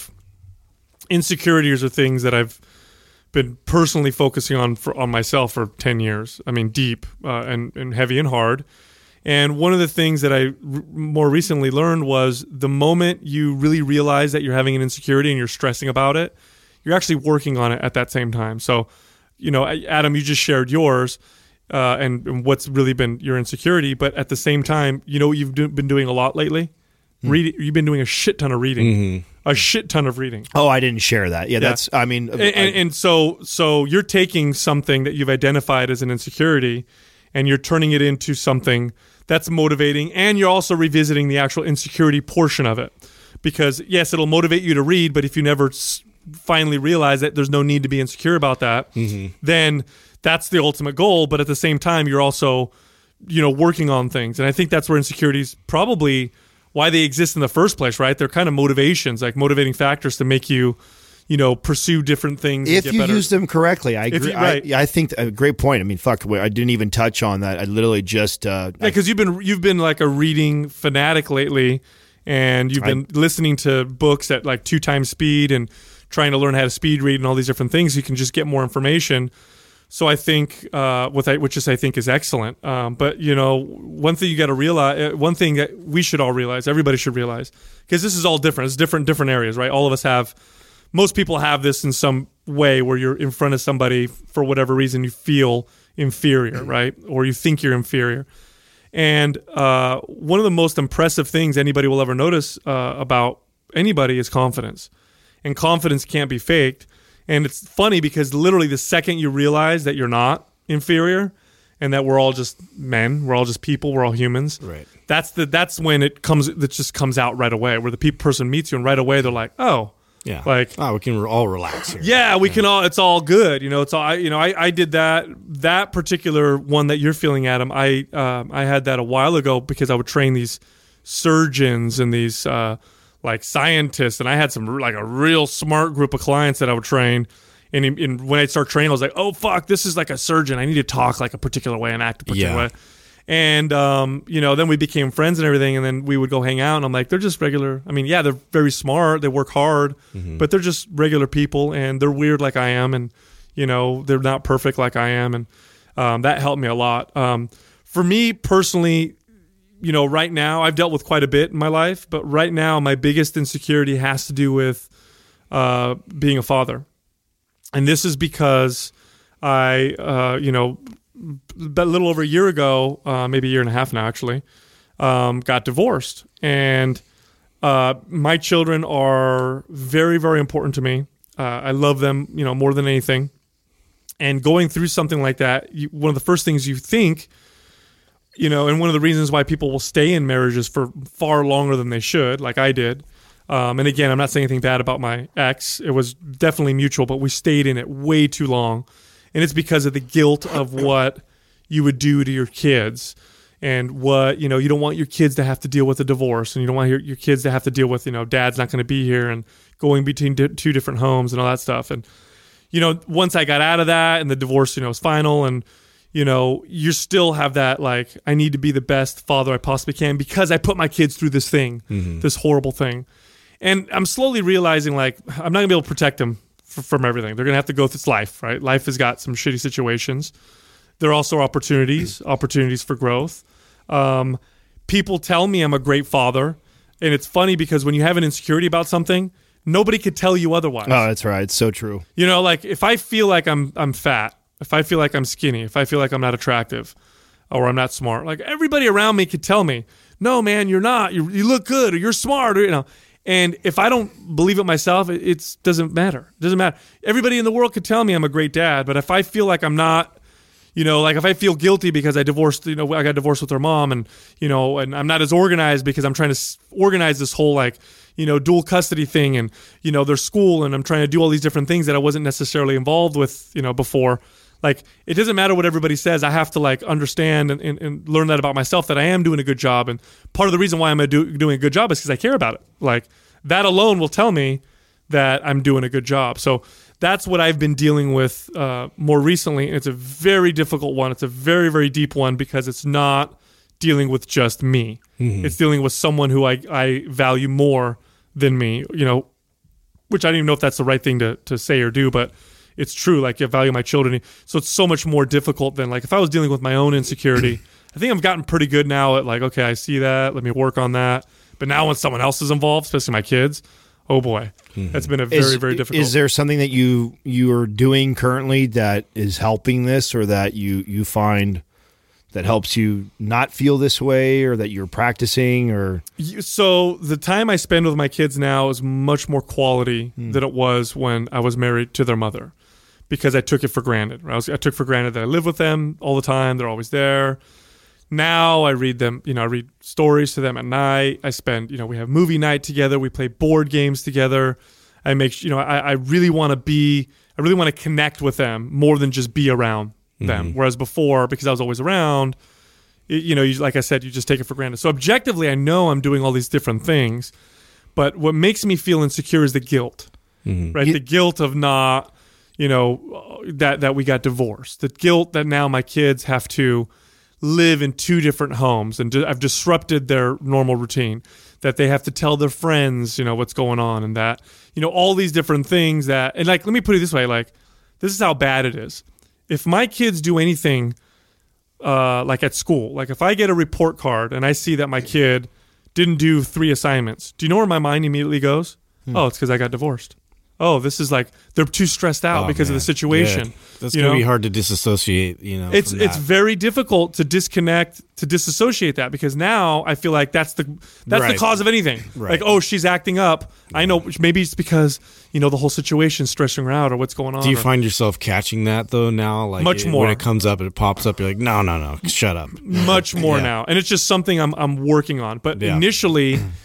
insecurities are things that I've been personally focusing on myself for 10 years. I mean, deep and heavy and hard. And one of the things that I more recently learned was the moment you really realize that you're having an insecurity and you're stressing about it, you're actually working on it at that same time. So, Adam, you just shared yours and what's really been your insecurity. But at the same time, what you've been doing a lot lately? You've been doing a shit ton of reading. A shit ton of reading. Oh, I didn't share that. Yeah. That's, I mean. And so you're taking something that you've identified as an insecurity and you're turning it into something that's motivating, and you're also revisiting the actual insecurity portion of it. Because, yes, it'll motivate you to read, but if you never finally realize that there's no need to be insecure about that, then that's the ultimate goal. But at the same time, you're also, working on things. And I think that's where insecurities probably, why they exist in the first place, right? They're kind of motivations, like motivating factors to make you, pursue different things. If you use them correctly, I agree. Right. I think a great point. I mean, fuck, I didn't even touch on that. I literally just because you've been like a reading fanatic lately, and you've been listening to books at like 2 times speed and trying to learn how to speed read and all these different things. You can just get more information. So I think which I think is excellent. But one thing you got to realize, one thing that we should all realize, everybody should realize, because this is all different. It's different areas, right? All of us have. Most people have this in some way where you're in front of somebody for whatever reason you feel inferior, right? Or you think you're inferior. And one of the most impressive things anybody will ever notice about anybody is confidence. And confidence can't be faked. And it's funny because literally the second you realize that you're not inferior and that we're all just men, we're all just people, we're all humans. Right. That's when it just comes out right away, where the person meets you and right away they're like, oh. Yeah, like we can all relax here. Yeah, we can all. It's all good. It's all. I did that particular one that you're feeling, Adam. I had that a while ago because I would train these surgeons and these like scientists, and I had some like a real smart group of clients that I would train. And when I start training, I was like, oh fuck, this is like a surgeon. I need to talk like a particular way and act a particular way. And, then we became friends and everything. And then we would go hang out. And I'm like, they're just regular. I mean, yeah, they're very smart. They work hard, but they're just regular people. And they're weird like I am. And, they're not perfect like I am. And that helped me a lot. For me personally, right now, I've dealt with quite a bit in my life. But right now, my biggest insecurity has to do with being a father. And this is because I, a little over a year ago, maybe a year and a half now, actually, got divorced. And my children are very, very important to me. I love them, more than anything. And going through something like that, one of the first things you think, and one of the reasons why people will stay in marriages for far longer than they should, like I did. And again, I'm not saying anything bad about my ex. It was definitely mutual, but we stayed in it way too long. And it's because of the guilt of what you would do to your kids, and what, you don't want your kids to have to deal with a divorce, and you don't want your kids to have to deal with, dad's not going to be here and going between two different homes and all that stuff. And, once I got out of that and the divorce, was final, and, you still have that, like, I need to be the best father I possibly can because I put my kids through this thing, this horrible thing. And I'm slowly realizing, like, I'm not going to be able to protect them from everything. They're going to have to go through life, right? Life has got some shitty situations. There are also opportunities for growth. People tell me I'm a great father. And it's funny because when you have an insecurity about something, nobody could tell you otherwise. Oh, that's right. It's so true. Like if I feel like I'm fat, if I feel like I'm skinny, if I feel like I'm not attractive or I'm not smart, like everybody around me could tell me, no, man, you're not. You look good, or you're smart, or, And if I don't believe it myself, it doesn't matter. It doesn't matter. Everybody in the world could tell me I'm a great dad, but if I feel like I'm not, like if I feel guilty because I divorced, I got divorced with her mom, and, and I'm not as organized because I'm trying to organize this whole, like, dual custody thing, and, their school, and I'm trying to do all these different things that I wasn't necessarily involved with, before. Like, it doesn't matter what everybody says. I have to, like, understand and learn that about myself, that I am doing a good job. And part of the reason why I'm doing a good job is because I care about it. Like, that alone will tell me that I'm doing a good job. So that's what I've been dealing with more recently. It's a very difficult one. It's a very, very deep one because it's not dealing with just me. It's dealing with someone who I value more than me, which I don't even know if that's the right thing to say or do, but it's true. Like, I value my children. So it's so much more difficult than, like, if I was dealing with my own insecurity. I think I've gotten pretty good now at, like, okay, I see that. Let me work on that. But now when someone else is involved, especially my kids, oh boy, that's been a very, very difficult. Is there something that you are doing currently that is helping this, or that you find that helps you not feel this way, or that you're practicing? Or so the time I spend with my kids now is much more quality than it was when I was married to their mother, because I took it for granted. I took for granted that I live with them all the time. They're always there. Now I read them, I read stories to them at night. I spend, we have movie night together. We play board games together. I make, I really want to connect with them more than just be around them. Whereas before, because I was always around, like I said, you just take it for granted. So objectively, I know I'm doing all these different things, but what makes me feel insecure is the guilt, right? The guilt of not, that we got divorced. The guilt that now my kids have to live in two different homes, and I've disrupted their normal routine, that they have to tell their friends, what's going on, and that, all these different things that, and like, let me put it this way, like, this is how bad it is. If my kids do anything, like at school, like if I get a report card and I see that my kid didn't do 3 assignments, do you know where my mind immediately goes? Oh, it's because I got divorced. Oh, this is like, they're too stressed out because of the situation. Yeah. That's going to be hard to disassociate, It's very difficult to disconnect, to disassociate that, because now I feel like that's the cause of anything. Right. Like, oh, she's acting up. I know, maybe it's because, the whole situation's stressing her out, or what's going on. Do you find yourself catching that, though, now? Like, much more. When it comes up and it pops up, you're like, no, shut up. Much more now. And it's just something I'm working on. But initially,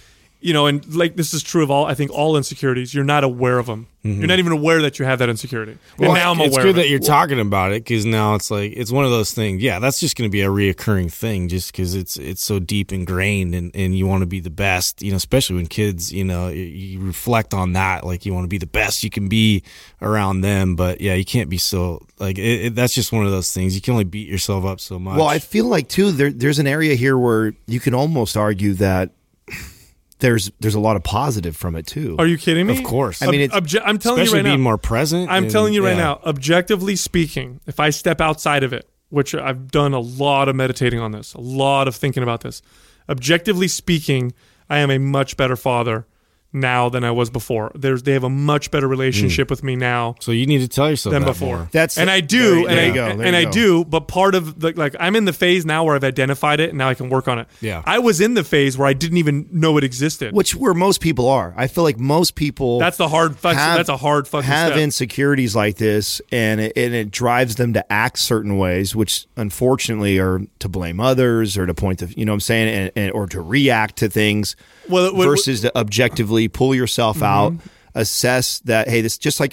and like this is true of all, I think all insecurities, you're not aware of them. You're not even aware that you have that insecurity. Well, and now I'm aware it's good of it. that you're talking about it, because now it's like, it's one of those things. Yeah, that's just going to be a reoccurring thing, just because it's so deep ingrained, and you want to be the best, especially when kids, you reflect on that, like you want to be the best you can be around them. But yeah, you can't be so like, that's just one of those things. You can only beat yourself up so much. Well, I feel like too, there's an area here where you can almost argue that there's a lot of positive from it too. Are you kidding me? Of course. I mean, I'm telling you especially right now. being more present. I'm telling you right now, objectively speaking, if I step outside of it, which I've done a lot of meditating on this, a lot of thinking about this, objectively speaking, I am a much better father now than I was before. They have a much better relationship with me now So you need to tell yourself than that before. more. And I do, there you go. I do. But part of I'm in the phase now where I've identified it, and now I can work on it. Yeah. I was in the phase where I didn't even know it existed. Which where most people are. I feel like most people That's the hard. That's a hard fucking have step. insecurities like this, and it drives them to act certain ways, which unfortunately are to blame others or to point to, what I'm saying, and or to react to things versus to objectively pull yourself out, assess that, hey, this just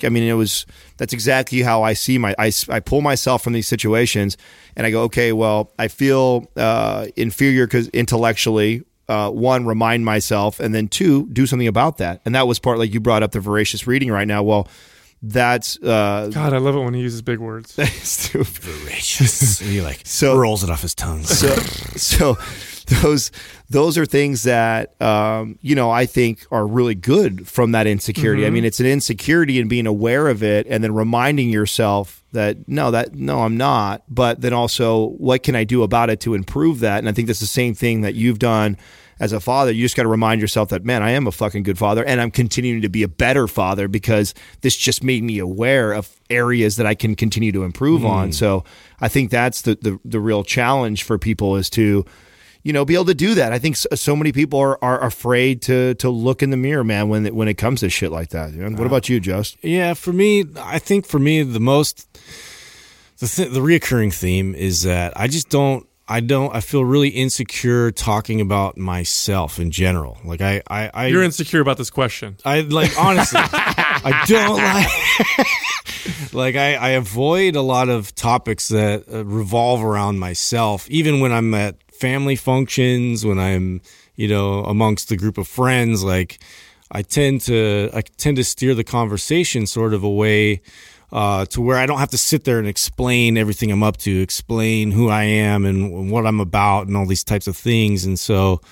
that's exactly how I see I pull myself from these situations, and I go, okay, well, I feel inferior because intellectually. One, remind myself, and then two, do something about that. And that was part, like you brought up the voracious reading right now. Well, that's God, I love it when he uses big words. Voracious. He rolls it off his tongue. So those are things that I think are really good from that insecurity. I mean, it's an insecurity and being aware of it, and then reminding yourself that no, I'm not. But then also, what can I do about it to improve that? And I think that's the same thing that you've done as a father. You just got to remind yourself that, man, I am a fucking good father, and I'm continuing to be a better father because this just made me aware of areas that I can continue to improve on. So I think that's the real challenge for people is to, be able to do that. I think so many people are afraid to look in the mirror, man, when it comes to shit like that. What about you, Just? Yeah, I think for me, the reoccurring theme is that I feel really insecure talking about myself in general. Like You're insecure about this question. Honestly, I don't like I avoid a lot of topics that revolve around myself, even when I'm at family functions, when I'm, amongst the group of friends. Like I tend to steer the conversation sort of away to where I don't have to sit there and explain everything I'm up to, explain who I am and what I'm about and all these types of things. And so,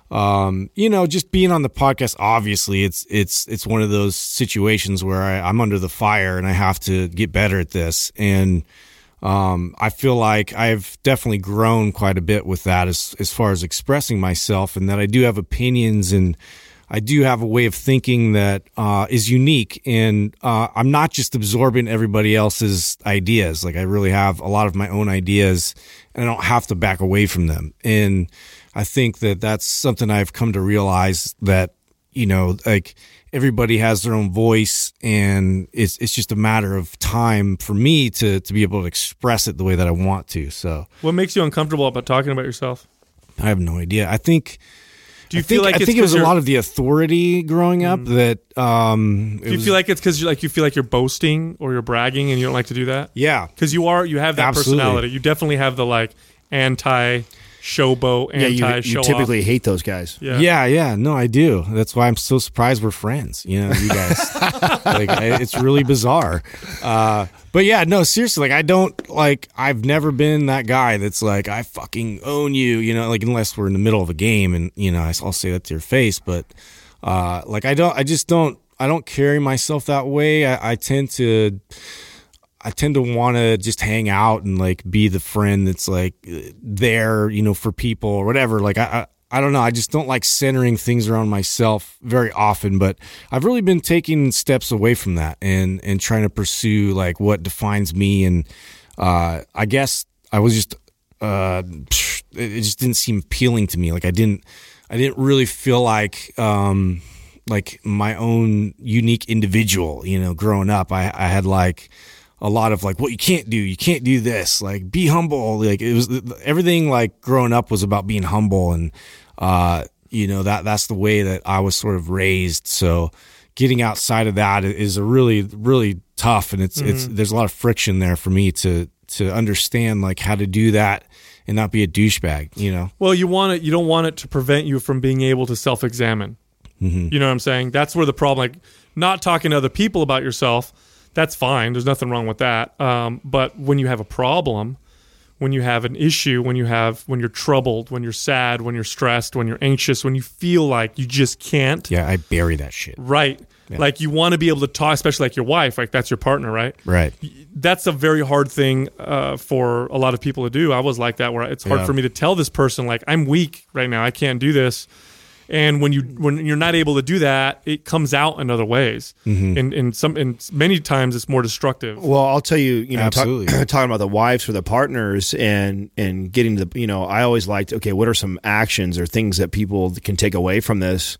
just being on the podcast, obviously it's one of those situations where I'm under the fire and I have to get better at this. And I feel like I've definitely grown quite a bit with that as far as expressing myself, and that I do have opinions and I do have a way of thinking that is unique, and I'm not just absorbing everybody else's ideas. Like I really have a lot of my own ideas, and I don't have to back away from them. And I think that that's something I've come to realize, that everybody has their own voice, and it's just a matter of time for me to be able to express it the way that I want to. So, what makes you uncomfortable about talking about yourself? I have no idea. I think it was a lot of the authority growing up that. Do you feel like it's because you feel like you're boasting or you're bragging and you don't like to do that? Yeah, because you have that Absolutely. personality. You definitely have the anti showboat, anti show. You typically hate those guys. Yeah. No, I do. That's why I'm so surprised we're friends. You guys. It's really bizarre. But yeah, no, seriously. I've never been that guy that's like, I fucking own you. Unless we're in the middle of a game, and I'll say that to your face. But I don't carry myself that way. I tend to want to just hang out and be the friend that's there, for people or whatever. I don't know. I just don't like centering things around myself very often, but I've really been taking steps away from that and trying to pursue what defines me. And, I guess I was just, it just didn't seem appealing to me. I didn't really feel like my own unique individual, growing up. I had a lot of what you can't do this, be humble. It was everything growing up was about being humble. And, that's the way that I was sort of raised. So getting outside of that is a really, really tough, and it's there's a lot of friction there for me to understand like how to do that and not be a douchebag. Well, you don't want it to prevent you from being able to self-examine. You know what I'm saying? That's where the problem, like not talking to other people about yourself, that's fine. There's nothing wrong with that. But when you have a problem, when you have an issue, when you're troubled, when you're sad, when you're stressed, when you're anxious, when you feel like you just can't. Yeah, I bury that shit. Right. Yeah. Like you want to be able to talk, especially like your wife, like that's your partner, right? Right. That's a very hard thing for a lot of people to do. I was like that, where it's hard for me to tell this person, like, I'm weak right now. I can't do this. And when you're not able to do that, it comes out in other ways. And many times it's more destructive. Well, I'll tell you, Absolutely. Talking about the wives or the partners and getting I always liked, okay, what are some actions or things that people can take away from this?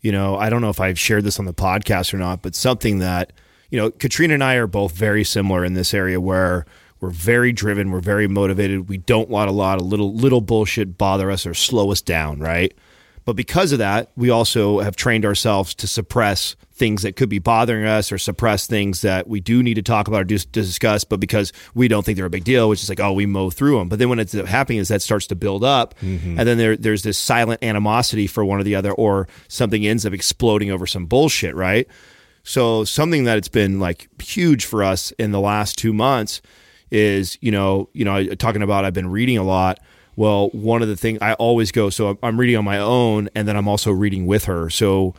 I don't know if I've shared this on the podcast or not, but something that, Katrina and I are both very similar in this area where we're very driven, we're very motivated. We don't want a lot of little bullshit bother us or slow us down, right? But because of that, we also have trained ourselves to suppress things that could be bothering us or suppress things that we do need to talk about or discuss, but because we don't think they're a big deal, which is like, we mow through them. But then what ends up happening is that starts to build up, and then there's this silent animosity for one or the other, or something ends up exploding over some bullshit, right? So something that it's been like huge for us in the last 2 months is, talking about I've been reading a lot. Well, one of the things I always go, so I'm reading on my own, and then I'm also reading with her. So,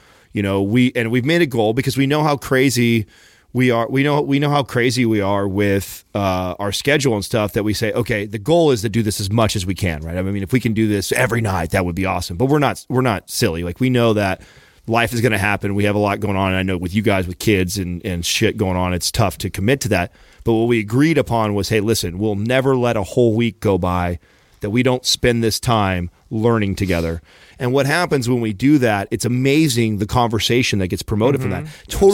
we've made a goal because we know how crazy we are. We know how crazy we are with our schedule and stuff, that we say, okay, the goal is to do this as much as we can, right? I mean, if we can do this every night, that would be awesome. But we're not silly. Like, we know that life is going to happen. We have a lot going on. And I know with you guys with kids and shit going on, it's tough to commit to that. But what we agreed upon was, hey, listen, we'll never let a whole week go by that we don't spend this time learning together. And what happens when we do that, it's amazing the conversation that gets promoted from that.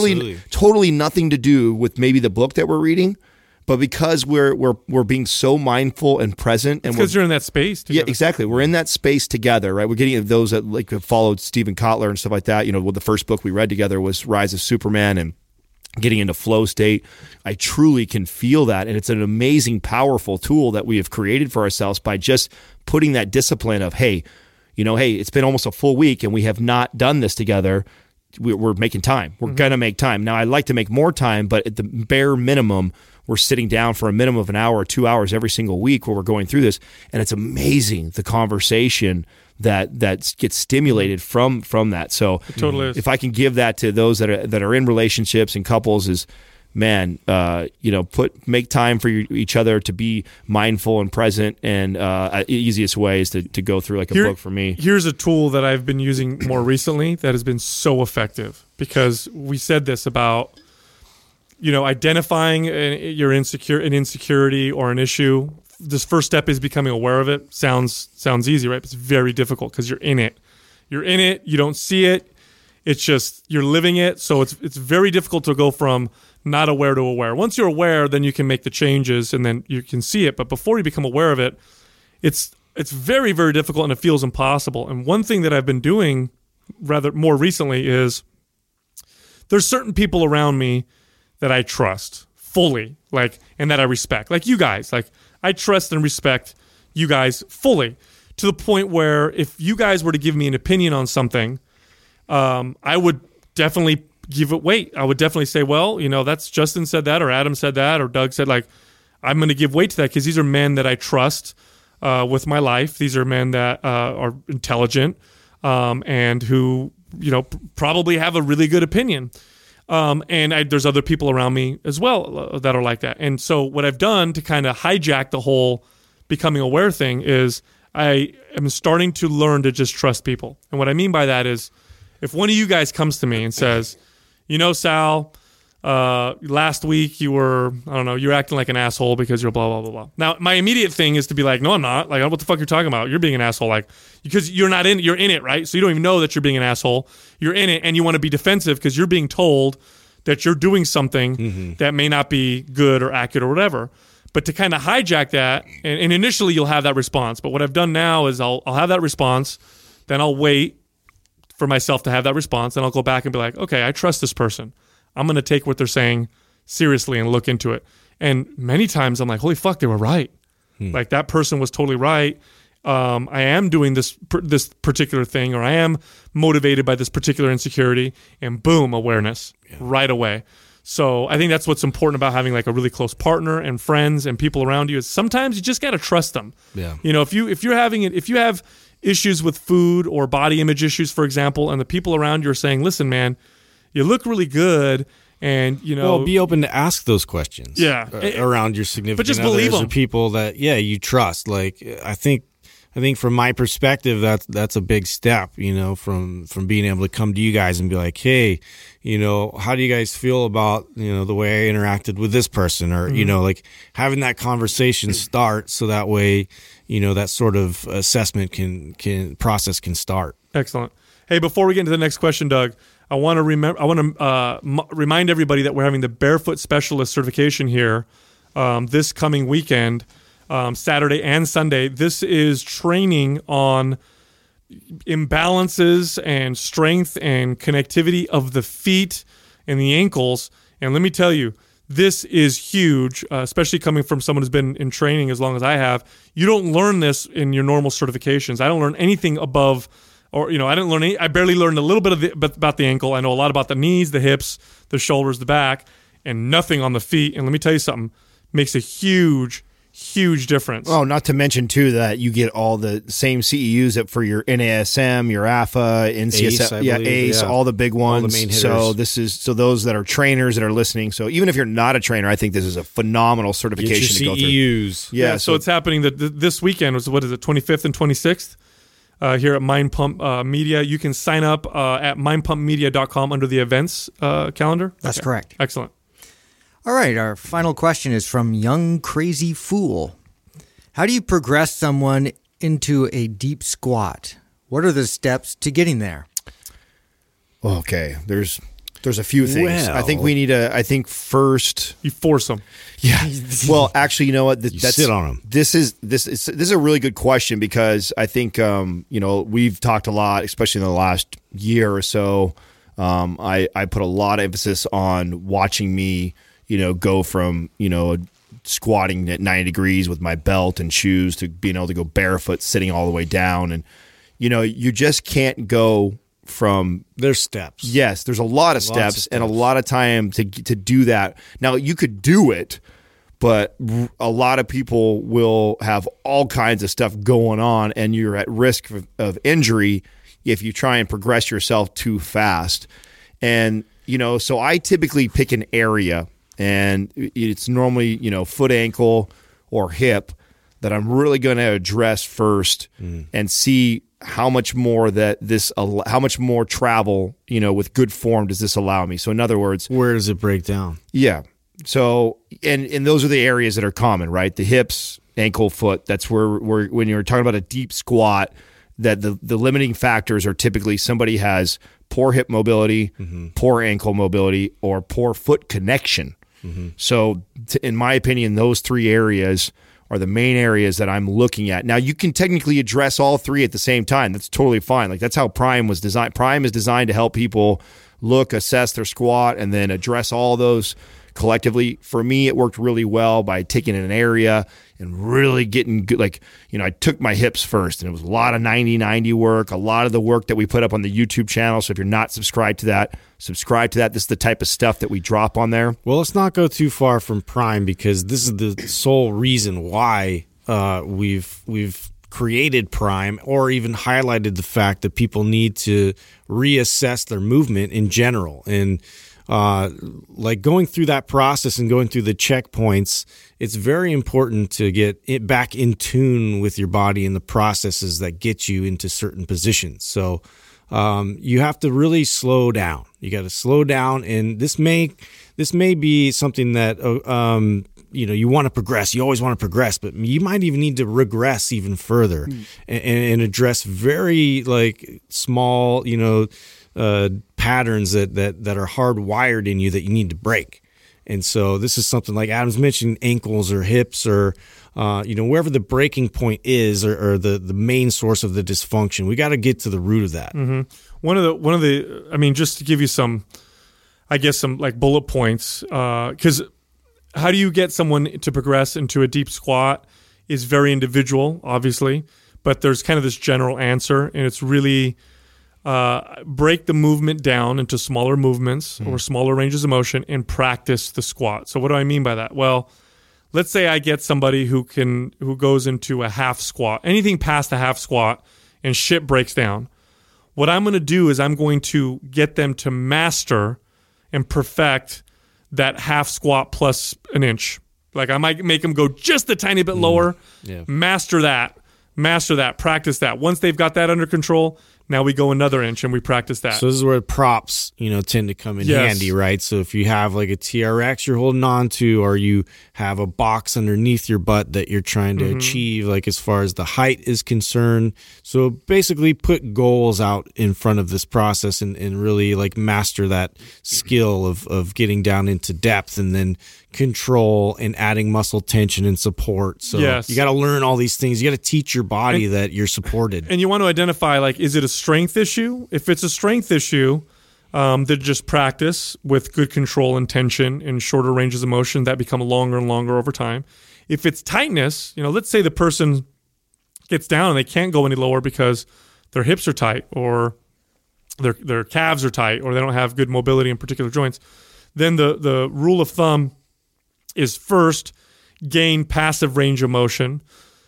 Totally nothing to do with maybe the book that we're reading, but because we're being so mindful and present. It's because you're in that space together. Yeah, exactly. We're in that space together, right? We're getting those that like have followed Stephen Kotler and stuff like that. The first book we read together was Rise of Superman, and getting into flow state. I truly can feel that. And it's an amazing, powerful tool that we have created for ourselves by just putting that discipline of, hey, it's been almost a full week and we have not done this together. We're making time. We're going to make time. Now, I'd like to make more time, but at the bare minimum, we're sitting down for a minimum of an hour or 2 hours every single week where we're going through this. And it's amazing, the conversation that gets stimulated from that. So it totally is. If I can give that to those that are in relationships and couples, is, man, make time for each other to be mindful and present. And easiest way is to go through like a book for me. Here's a tool that I've been using more recently that has been so effective, because we said this about, identifying an insecurity or an issue. This first step is becoming aware of it. Sounds easy, right? But it's very difficult because you're in it. You don't see it. It's just you're living it. So it's very difficult to go from not aware to aware. Once you're aware, then you can make the changes and then you can see it. But before you become aware of it, it's very, very difficult and it feels impossible. And one thing that I've been doing rather more recently is there's certain people around me that I trust fully, and that I respect. Like you guys, I trust and respect you guys fully, to the point where if you guys were to give me an opinion on something, I would definitely give it weight. I would definitely say, well, that's Justin said that, or Adam said that, or Doug said, I'm going to give weight to that because these are men that I trust with my life. These are men that are intelligent and who, probably have a really good opinion. And there's other people around me as well that are like that. And so what I've done to kind of hijack the whole becoming aware thing is I am starting to learn to just trust people. And what I mean by that is if one of you guys comes to me and says, Sal, last week you're acting like an asshole because you're blah, blah, blah, blah. Now, my immediate thing is to be like, no, I'm not. What the fuck you're talking about? You're being an asshole. Because you're in it, right? So you don't even know that you're being an asshole. You're in it and you want to be defensive because you're being told that you're doing something that may not be good or accurate or whatever. But to kind of hijack that, and initially you'll have that response. But what I've done now is I'll have that response, then I'll wait for myself to have that response, and I'll go back and be like, okay, I trust this person. I'm going to take what they're saying seriously and look into it. And many times I'm like, holy fuck, they were right. Like that person was totally right. I am doing this particular thing, or I am motivated by this particular insecurity, and boom, awareness right away. So I think that's what's important about having like a really close partner and friends and people around you, is sometimes you just got to trust them. Yeah. You know, if you have issues with food or body image issues, for example, and the people around you are saying, listen, man, you look really good. And, you know, well, be open to ask those questions. Yeah. Around your significant But just others believe or them. people that, you trust. Like, I think from my perspective, that's a big step, you know, from being able to come to you guys and be like, hey, you know, how do you guys feel about, you know, the way I interacted with this person, or, you know, like having that conversation start, so that way, you know, that sort of assessment process can start. Excellent. Hey, before we get into the next question, Doug, I want to remind everybody that we're having the Barefoot Specialist certification here this coming weekend, Saturday and Sunday. This is training on imbalances and strength and connectivity of the feet and the ankles. And let me tell you, this is huge, especially coming from someone who's been in training as long as I have. You don't learn this in your normal certifications. I don't learn anything above. Or, you know, I barely learned a little bit about the ankle. I know a lot about the knees, the hips, the shoulders, the back, and nothing on the feet. And let me tell you something, makes a huge, huge difference. Oh, not to mention, too, that you get all the same CEUs that for your NASM, your AFA, NCSF, ACE, all the big ones. All the main hitters. So those that are trainers that are listening. So even if you're not a trainer, I think this is a phenomenal certification to go through. CEUs. Yeah, so it's happening this weekend. What is it, 25th and 26th? Here at Mind Pump Media. You can sign up at mindpumpmedia.com under the events calendar. That's correct. Excellent. All right, our final question is from Young Crazy Fool. How do you progress someone into a deep squat? What are the steps to getting there? Okay, there's a few things. Well, I think we need I think first. You force them. Yeah. Well, actually, you know what? That's, sit on them. This is a really good question, because I think you know, we've talked a lot, especially in the last year or so. I put a lot of emphasis on watching me, you know, go from, you know, squatting at 90 degrees with my belt and shoes to being able to go barefoot, sitting all the way down, and you know, you just can't go from. There's steps. Yes, there's a lot of steps and a lot of time to do that. Now, you could do it, but a lot of people will have all kinds of stuff going on, and you're at risk of injury if you try and progress yourself too fast. And, you know, so I typically pick an area, and it's normally, you know, foot, ankle, or hip that I'm really going to address first and see how much more how much more travel, you know, with good form does this allow me? So in other words, where does it break down? Yeah. So, and those are the areas that are common, right? The hips, ankle, foot. That's where when you're talking about a deep squat, that the limiting factors are typically somebody has poor hip mobility, poor ankle mobility, or poor foot connection. So in my opinion, those three areas are the main areas that I'm looking at. Now, you can technically address all three at the same time. That's totally fine. Like, that's how Prime was designed. Prime is designed to help people look, assess their squat, and then address all those collectively. For me, it worked really well by taking an area and really getting good. Like, you know, I took my hips first, and it was a lot of 90-90 work, a lot of the work that we put up on the YouTube channel. So if you're not subscribed to that, subscribe to that. This is the type of stuff that we drop on there. Well, let's not go too far from Prime, because this is the sole reason why we've created Prime, or even highlighted the fact that people need to reassess their movement in general. And like going through that process and going through the checkpoints, it's very important to get it back in tune with your body and the processes that get you into certain positions. So you have to really slow down. You got to slow down, and this may be something that you know, you want to progress. You always want to progress, but you might even need to regress even further and address very like small, you know, patterns that are hardwired in you that you need to break. And so this is something like Adam's mentioned, ankles or hips or, you know, wherever the breaking point is or the main source of the dysfunction. We got to get to the root of that. one of the, I mean, just to give you some, I guess some like bullet points, because how do you get someone to progress into a deep squat is very individual, obviously, but there's kind of this general answer, and it's really break the movement down into smaller movements or smaller ranges of motion and practice the squat. So what do I mean by that? Well, let's say I get somebody who goes into a half squat, anything past a half squat, and shit breaks down. What I'm going to do is I'm going to get them to master and perfect that half squat plus an inch. Like I might make them go just a tiny bit lower, master that, practice that. Once they've got that under control, now we go another inch and we practice that. So this is where props, tend to come in handy, right? So if you have like a TRX you're holding on to, or you have a box underneath your butt that you're trying to achieve, like as far as the height is concerned. So basically put goals out in front of this process and really like master that skill of getting down into depth and then control and adding muscle tension and support. So you got to learn all these things. You got to teach your body that you're supported. And you want to identify, like, is it a strength issue? If it's a strength issue, then just practice with good control and tension in shorter ranges of motion that become longer and longer over time. If it's tightness, let's say the person gets down and they can't go any lower because their hips are tight or their calves are tight or they don't have good mobility in particular joints, then the rule of thumb is first gain passive range of motion.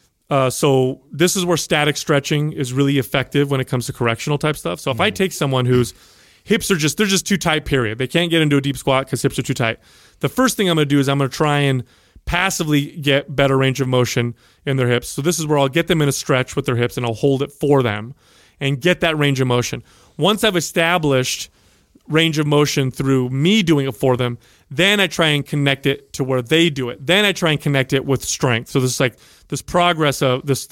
So this is where static stretching is really effective when it comes to correctional type stuff. So if I take someone whose hips they're just too tight, period. They can't get into a deep squat because hips are too tight. The first thing I'm going to do is I'm going to try and passively get better range of motion in their hips. So this is where I'll get them in a stretch with their hips and I'll hold it for them and get that range of motion. Once I've established range of motion through me doing it for them, then I try and connect it to where they do it. Then I try and connect it with strength. So this is like this process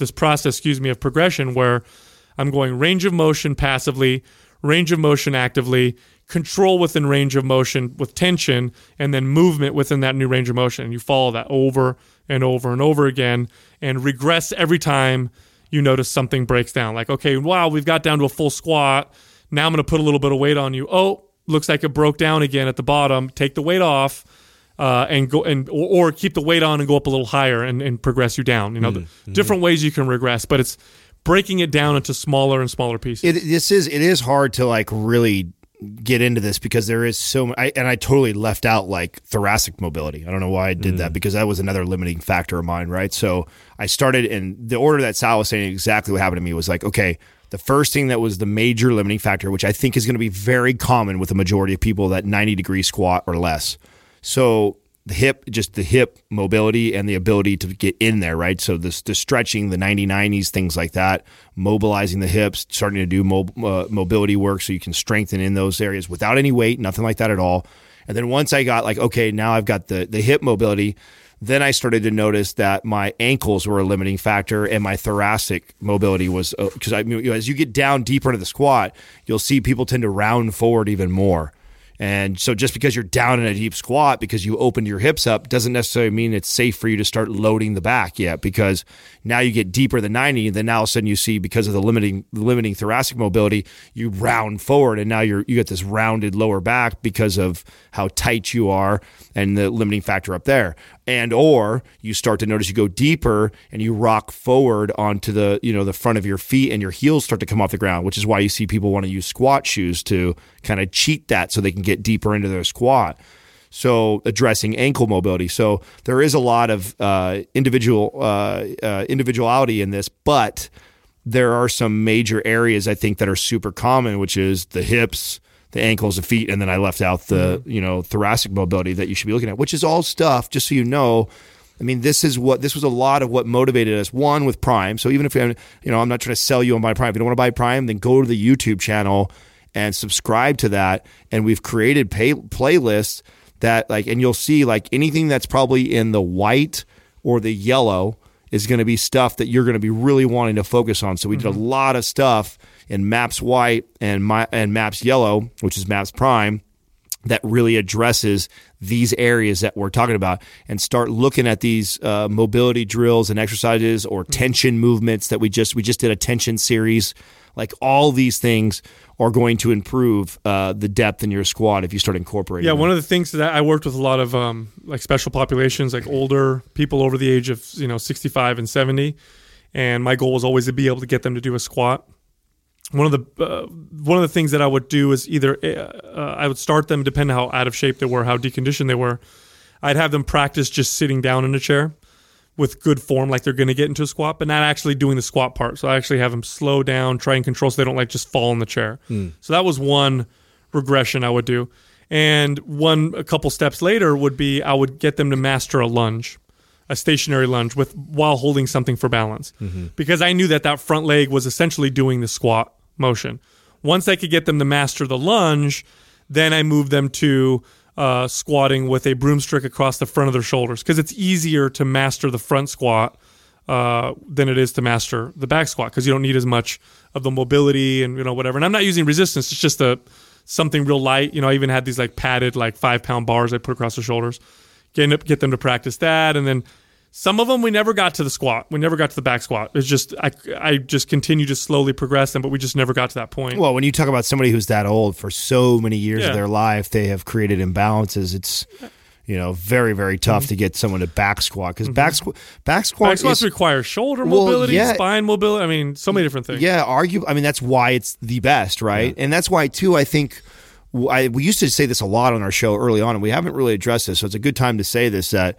of progression where I'm going range of motion passively, range of motion actively, control within range of motion with tension, and then movement within that new range of motion. And you follow that over and over and over again and regress every time you notice something breaks down. Like, okay, wow, we've got down to a full squat. Now I'm going to put a little bit of weight on you. Oh, looks like it broke down again at the bottom. Take the weight off and go or keep the weight on and go up a little higher and progress you down. Different ways you can regress, but it's breaking it down into smaller and smaller pieces. It is hard to like really get into this because there is so I totally left out like thoracic mobility. I don't know why I did that because that was another limiting factor of mine, right? So I started in the order that Sal was saying. Exactly what happened to me was like, okay, the first thing that was the major limiting factor, which I think is going to be very common with the majority of people, that 90-degree squat or less. So the hip mobility and the ability to get in there, right? So the stretching, the 90-90s, things like that, mobilizing the hips, starting to do mobility work so you can strengthen in those areas without any weight, nothing like that at all. And then once I got like, okay, now I've got the hip mobility, then I started to notice that my ankles were a limiting factor and my thoracic mobility was, because as you get down deeper into the squat, you'll see people tend to round forward even more. And so just because you're down in a deep squat because you opened your hips up doesn't necessarily mean it's safe for you to start loading the back yet, because now you get deeper than 90, and then all of a sudden you see, because of the limiting thoracic mobility, you round forward, and now you get this rounded lower back because of how tight you are and the limiting factor up there. And or you start to notice you go deeper and you rock forward onto the the front of your feet, and your heels start to come off the ground, which is why you see people want to use squat shoes to kind of cheat that so they can get deeper into their squat. So addressing ankle mobility. So there is a lot of individuality in this, but there are some major areas I think that are super common, which is the hips, the ankles, the feet, and then I left out the thoracic mobility that you should be looking at, which is all stuff, just so you know. I mean, this was a lot of what motivated us. One, with Prime. So even if I'm not trying to sell you on my Prime. If you don't want to buy Prime, then go to the YouTube channel and subscribe to that. And we've created playlists that and you'll see anything that's probably in the white or the yellow is going to be stuff that you're going to be really wanting to focus on. So we did a lot of stuff in MAPS White and MAPS Yellow, which is MAPS Prime, that really addresses these areas that we're talking about, and start looking at these mobility drills and exercises or tension movements that we just did a tension series. Like, all these things are going to improve the depth in your squat if you start incorporating them. One of the things that I worked with a lot of like special populations, like older people over the age of 65 and 70, and my goal was always to be able to get them to do a squat. One of the things that I would do is either I would start them, depending on how out of shape they were, how deconditioned they were. I'd have them practice just sitting down in a chair with good form, like they're going to get into a squat, but not actually doing the squat part. So I actually have them slow down, try and control so they don't like just fall in the chair. So that was one regression I would do. And a couple steps later would be I would get them to master a lunge, a stationary lunge while holding something for balance. Because I knew that front leg was essentially doing the squat motion. Once I could get them to master the lunge, then I moved them to squatting with a broomstick across the front of their shoulders, because it's easier to master the front squat than it is to master the back squat, because you don't need as much of the mobility and whatever. And I'm not using resistance; it's just something real light. I even had these like padded 5-pound bars I put across their shoulders. Get them to practice that, and then some of them we never got to the squat. We never got to the back squat. It's just I just continue to slowly progress them, but we just never got to that point. Well, when you talk about somebody who's that old for so many years of their life, they have created imbalances. It's very, very tough to get someone to back squat, because back squats require shoulder mobility, spine mobility. I mean, so many different things. Yeah, that's why it's the best, right? Yeah. And that's why too. I think we used to say this a lot on our show early on, and we haven't really addressed this. So it's a good time to say this, that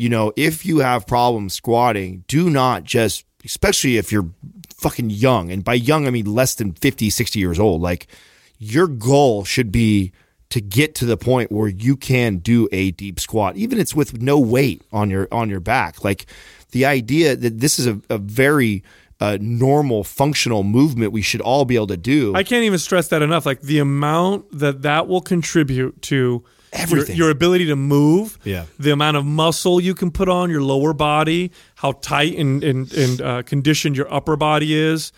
if you have problems squatting, do not just, especially if you're fucking young, and by young I mean less than 50, 60 years old, like, your goal should be to get to the point where you can do a deep squat, even if it's with no weight on your back. Like, the idea that this is a very normal functional movement we should all be able to do. I can't even stress that enough. Like, the amount that will contribute to everything, your ability to move, the amount of muscle you can put on your lower body, how tight and conditioned your upper body is,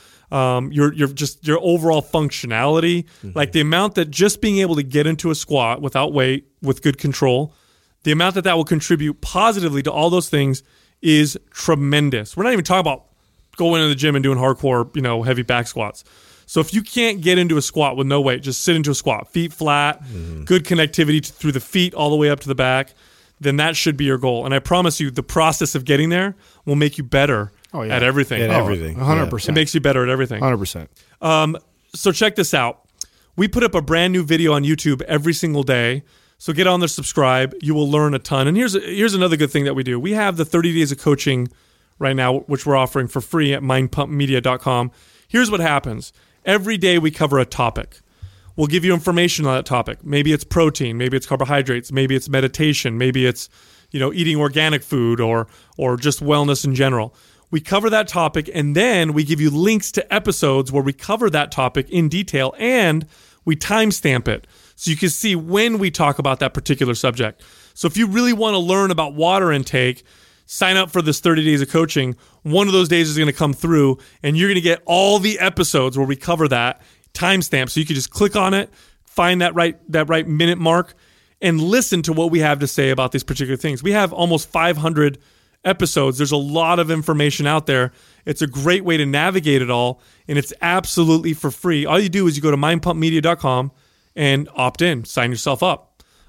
your overall functionality, like the amount that just being able to get into a squat without weight, with good control, the amount that will contribute positively to all those things is tremendous. We're not even talking about going into the gym and doing hardcore, heavy back squats. So if you can't get into a squat with no weight, just sit into a squat, feet flat, good connectivity through the feet all the way up to the back, then that should be your goal. And I promise you, the process of getting there will make you better at everything. At everything. 100%. It makes you better at everything. 100%. So check this out. We put up a brand new video on YouTube every single day. So get on there, subscribe. You will learn a ton. And here's another good thing that we do. We have the 30 days of coaching right now, which we're offering for free at mindpumpmedia.com. Here's what happens. Every day we cover a topic. We'll give you information on that topic. Maybe it's protein, maybe it's carbohydrates, maybe it's meditation, maybe it's eating organic food or just wellness in general. We cover that topic, and then we give you links to episodes where we cover that topic in detail, and we timestamp it so you can see when we talk about that particular subject. So if you really want to learn about water intake, sign up for this 30 days of coaching. One of those days is going to come through, and you're going to get all the episodes where we cover that timestamp. So you can just click on it, find that right minute mark, and listen to what we have to say about these particular things. We have almost 500 episodes. There's a lot of information out there. It's a great way to navigate it all, and it's absolutely for free. All you do is you go to mindpumpmedia.com and opt in, sign yourself up.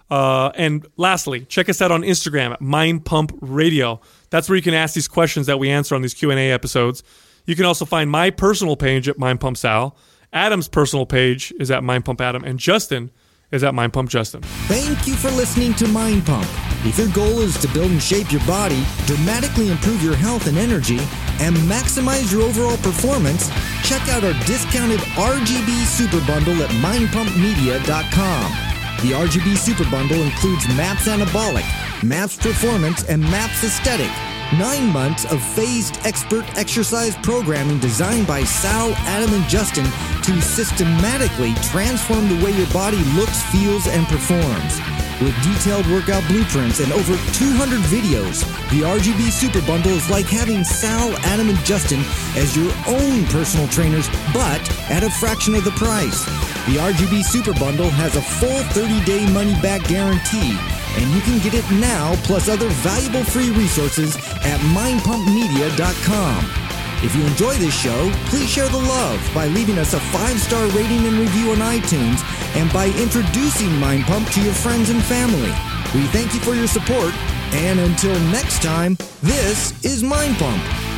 And lastly, check us out on Instagram at mindpumpradio. That's where you can ask these questions that we answer on these Q&A episodes. You can also find my personal page at mindpumpsal. Adam's personal page is at mindpumpadam, and Justin is at mindpumpjustin. Thank you for listening to Mind Pump. If your goal is to build and shape your body, dramatically improve your health and energy, and maximize your overall performance, check out our discounted RGB Super Bundle at mindpumpmedia.com. The RGB Super Bundle includes MAPS Anabolic, MAPS Performance, and MAPS Aesthetic. 9 months of phased expert exercise programming designed by Sal, Adam, and Justin to systematically transform the way your body looks, feels, and performs. With detailed workout blueprints and over 200 videos, the RGB Super Bundle is like having Sal, Adam, and Justin as your own personal trainers, but at a fraction of the price. The RGB Super Bundle has a full 30-day money-back guarantee, and you can get it now plus other valuable free resources at mindpumpmedia.com. If you enjoy this show, please share the love by leaving us a 5-star rating and review on iTunes and by introducing Mind Pump to your friends and family. We thank you for your support, and until next time, this is Mind Pump.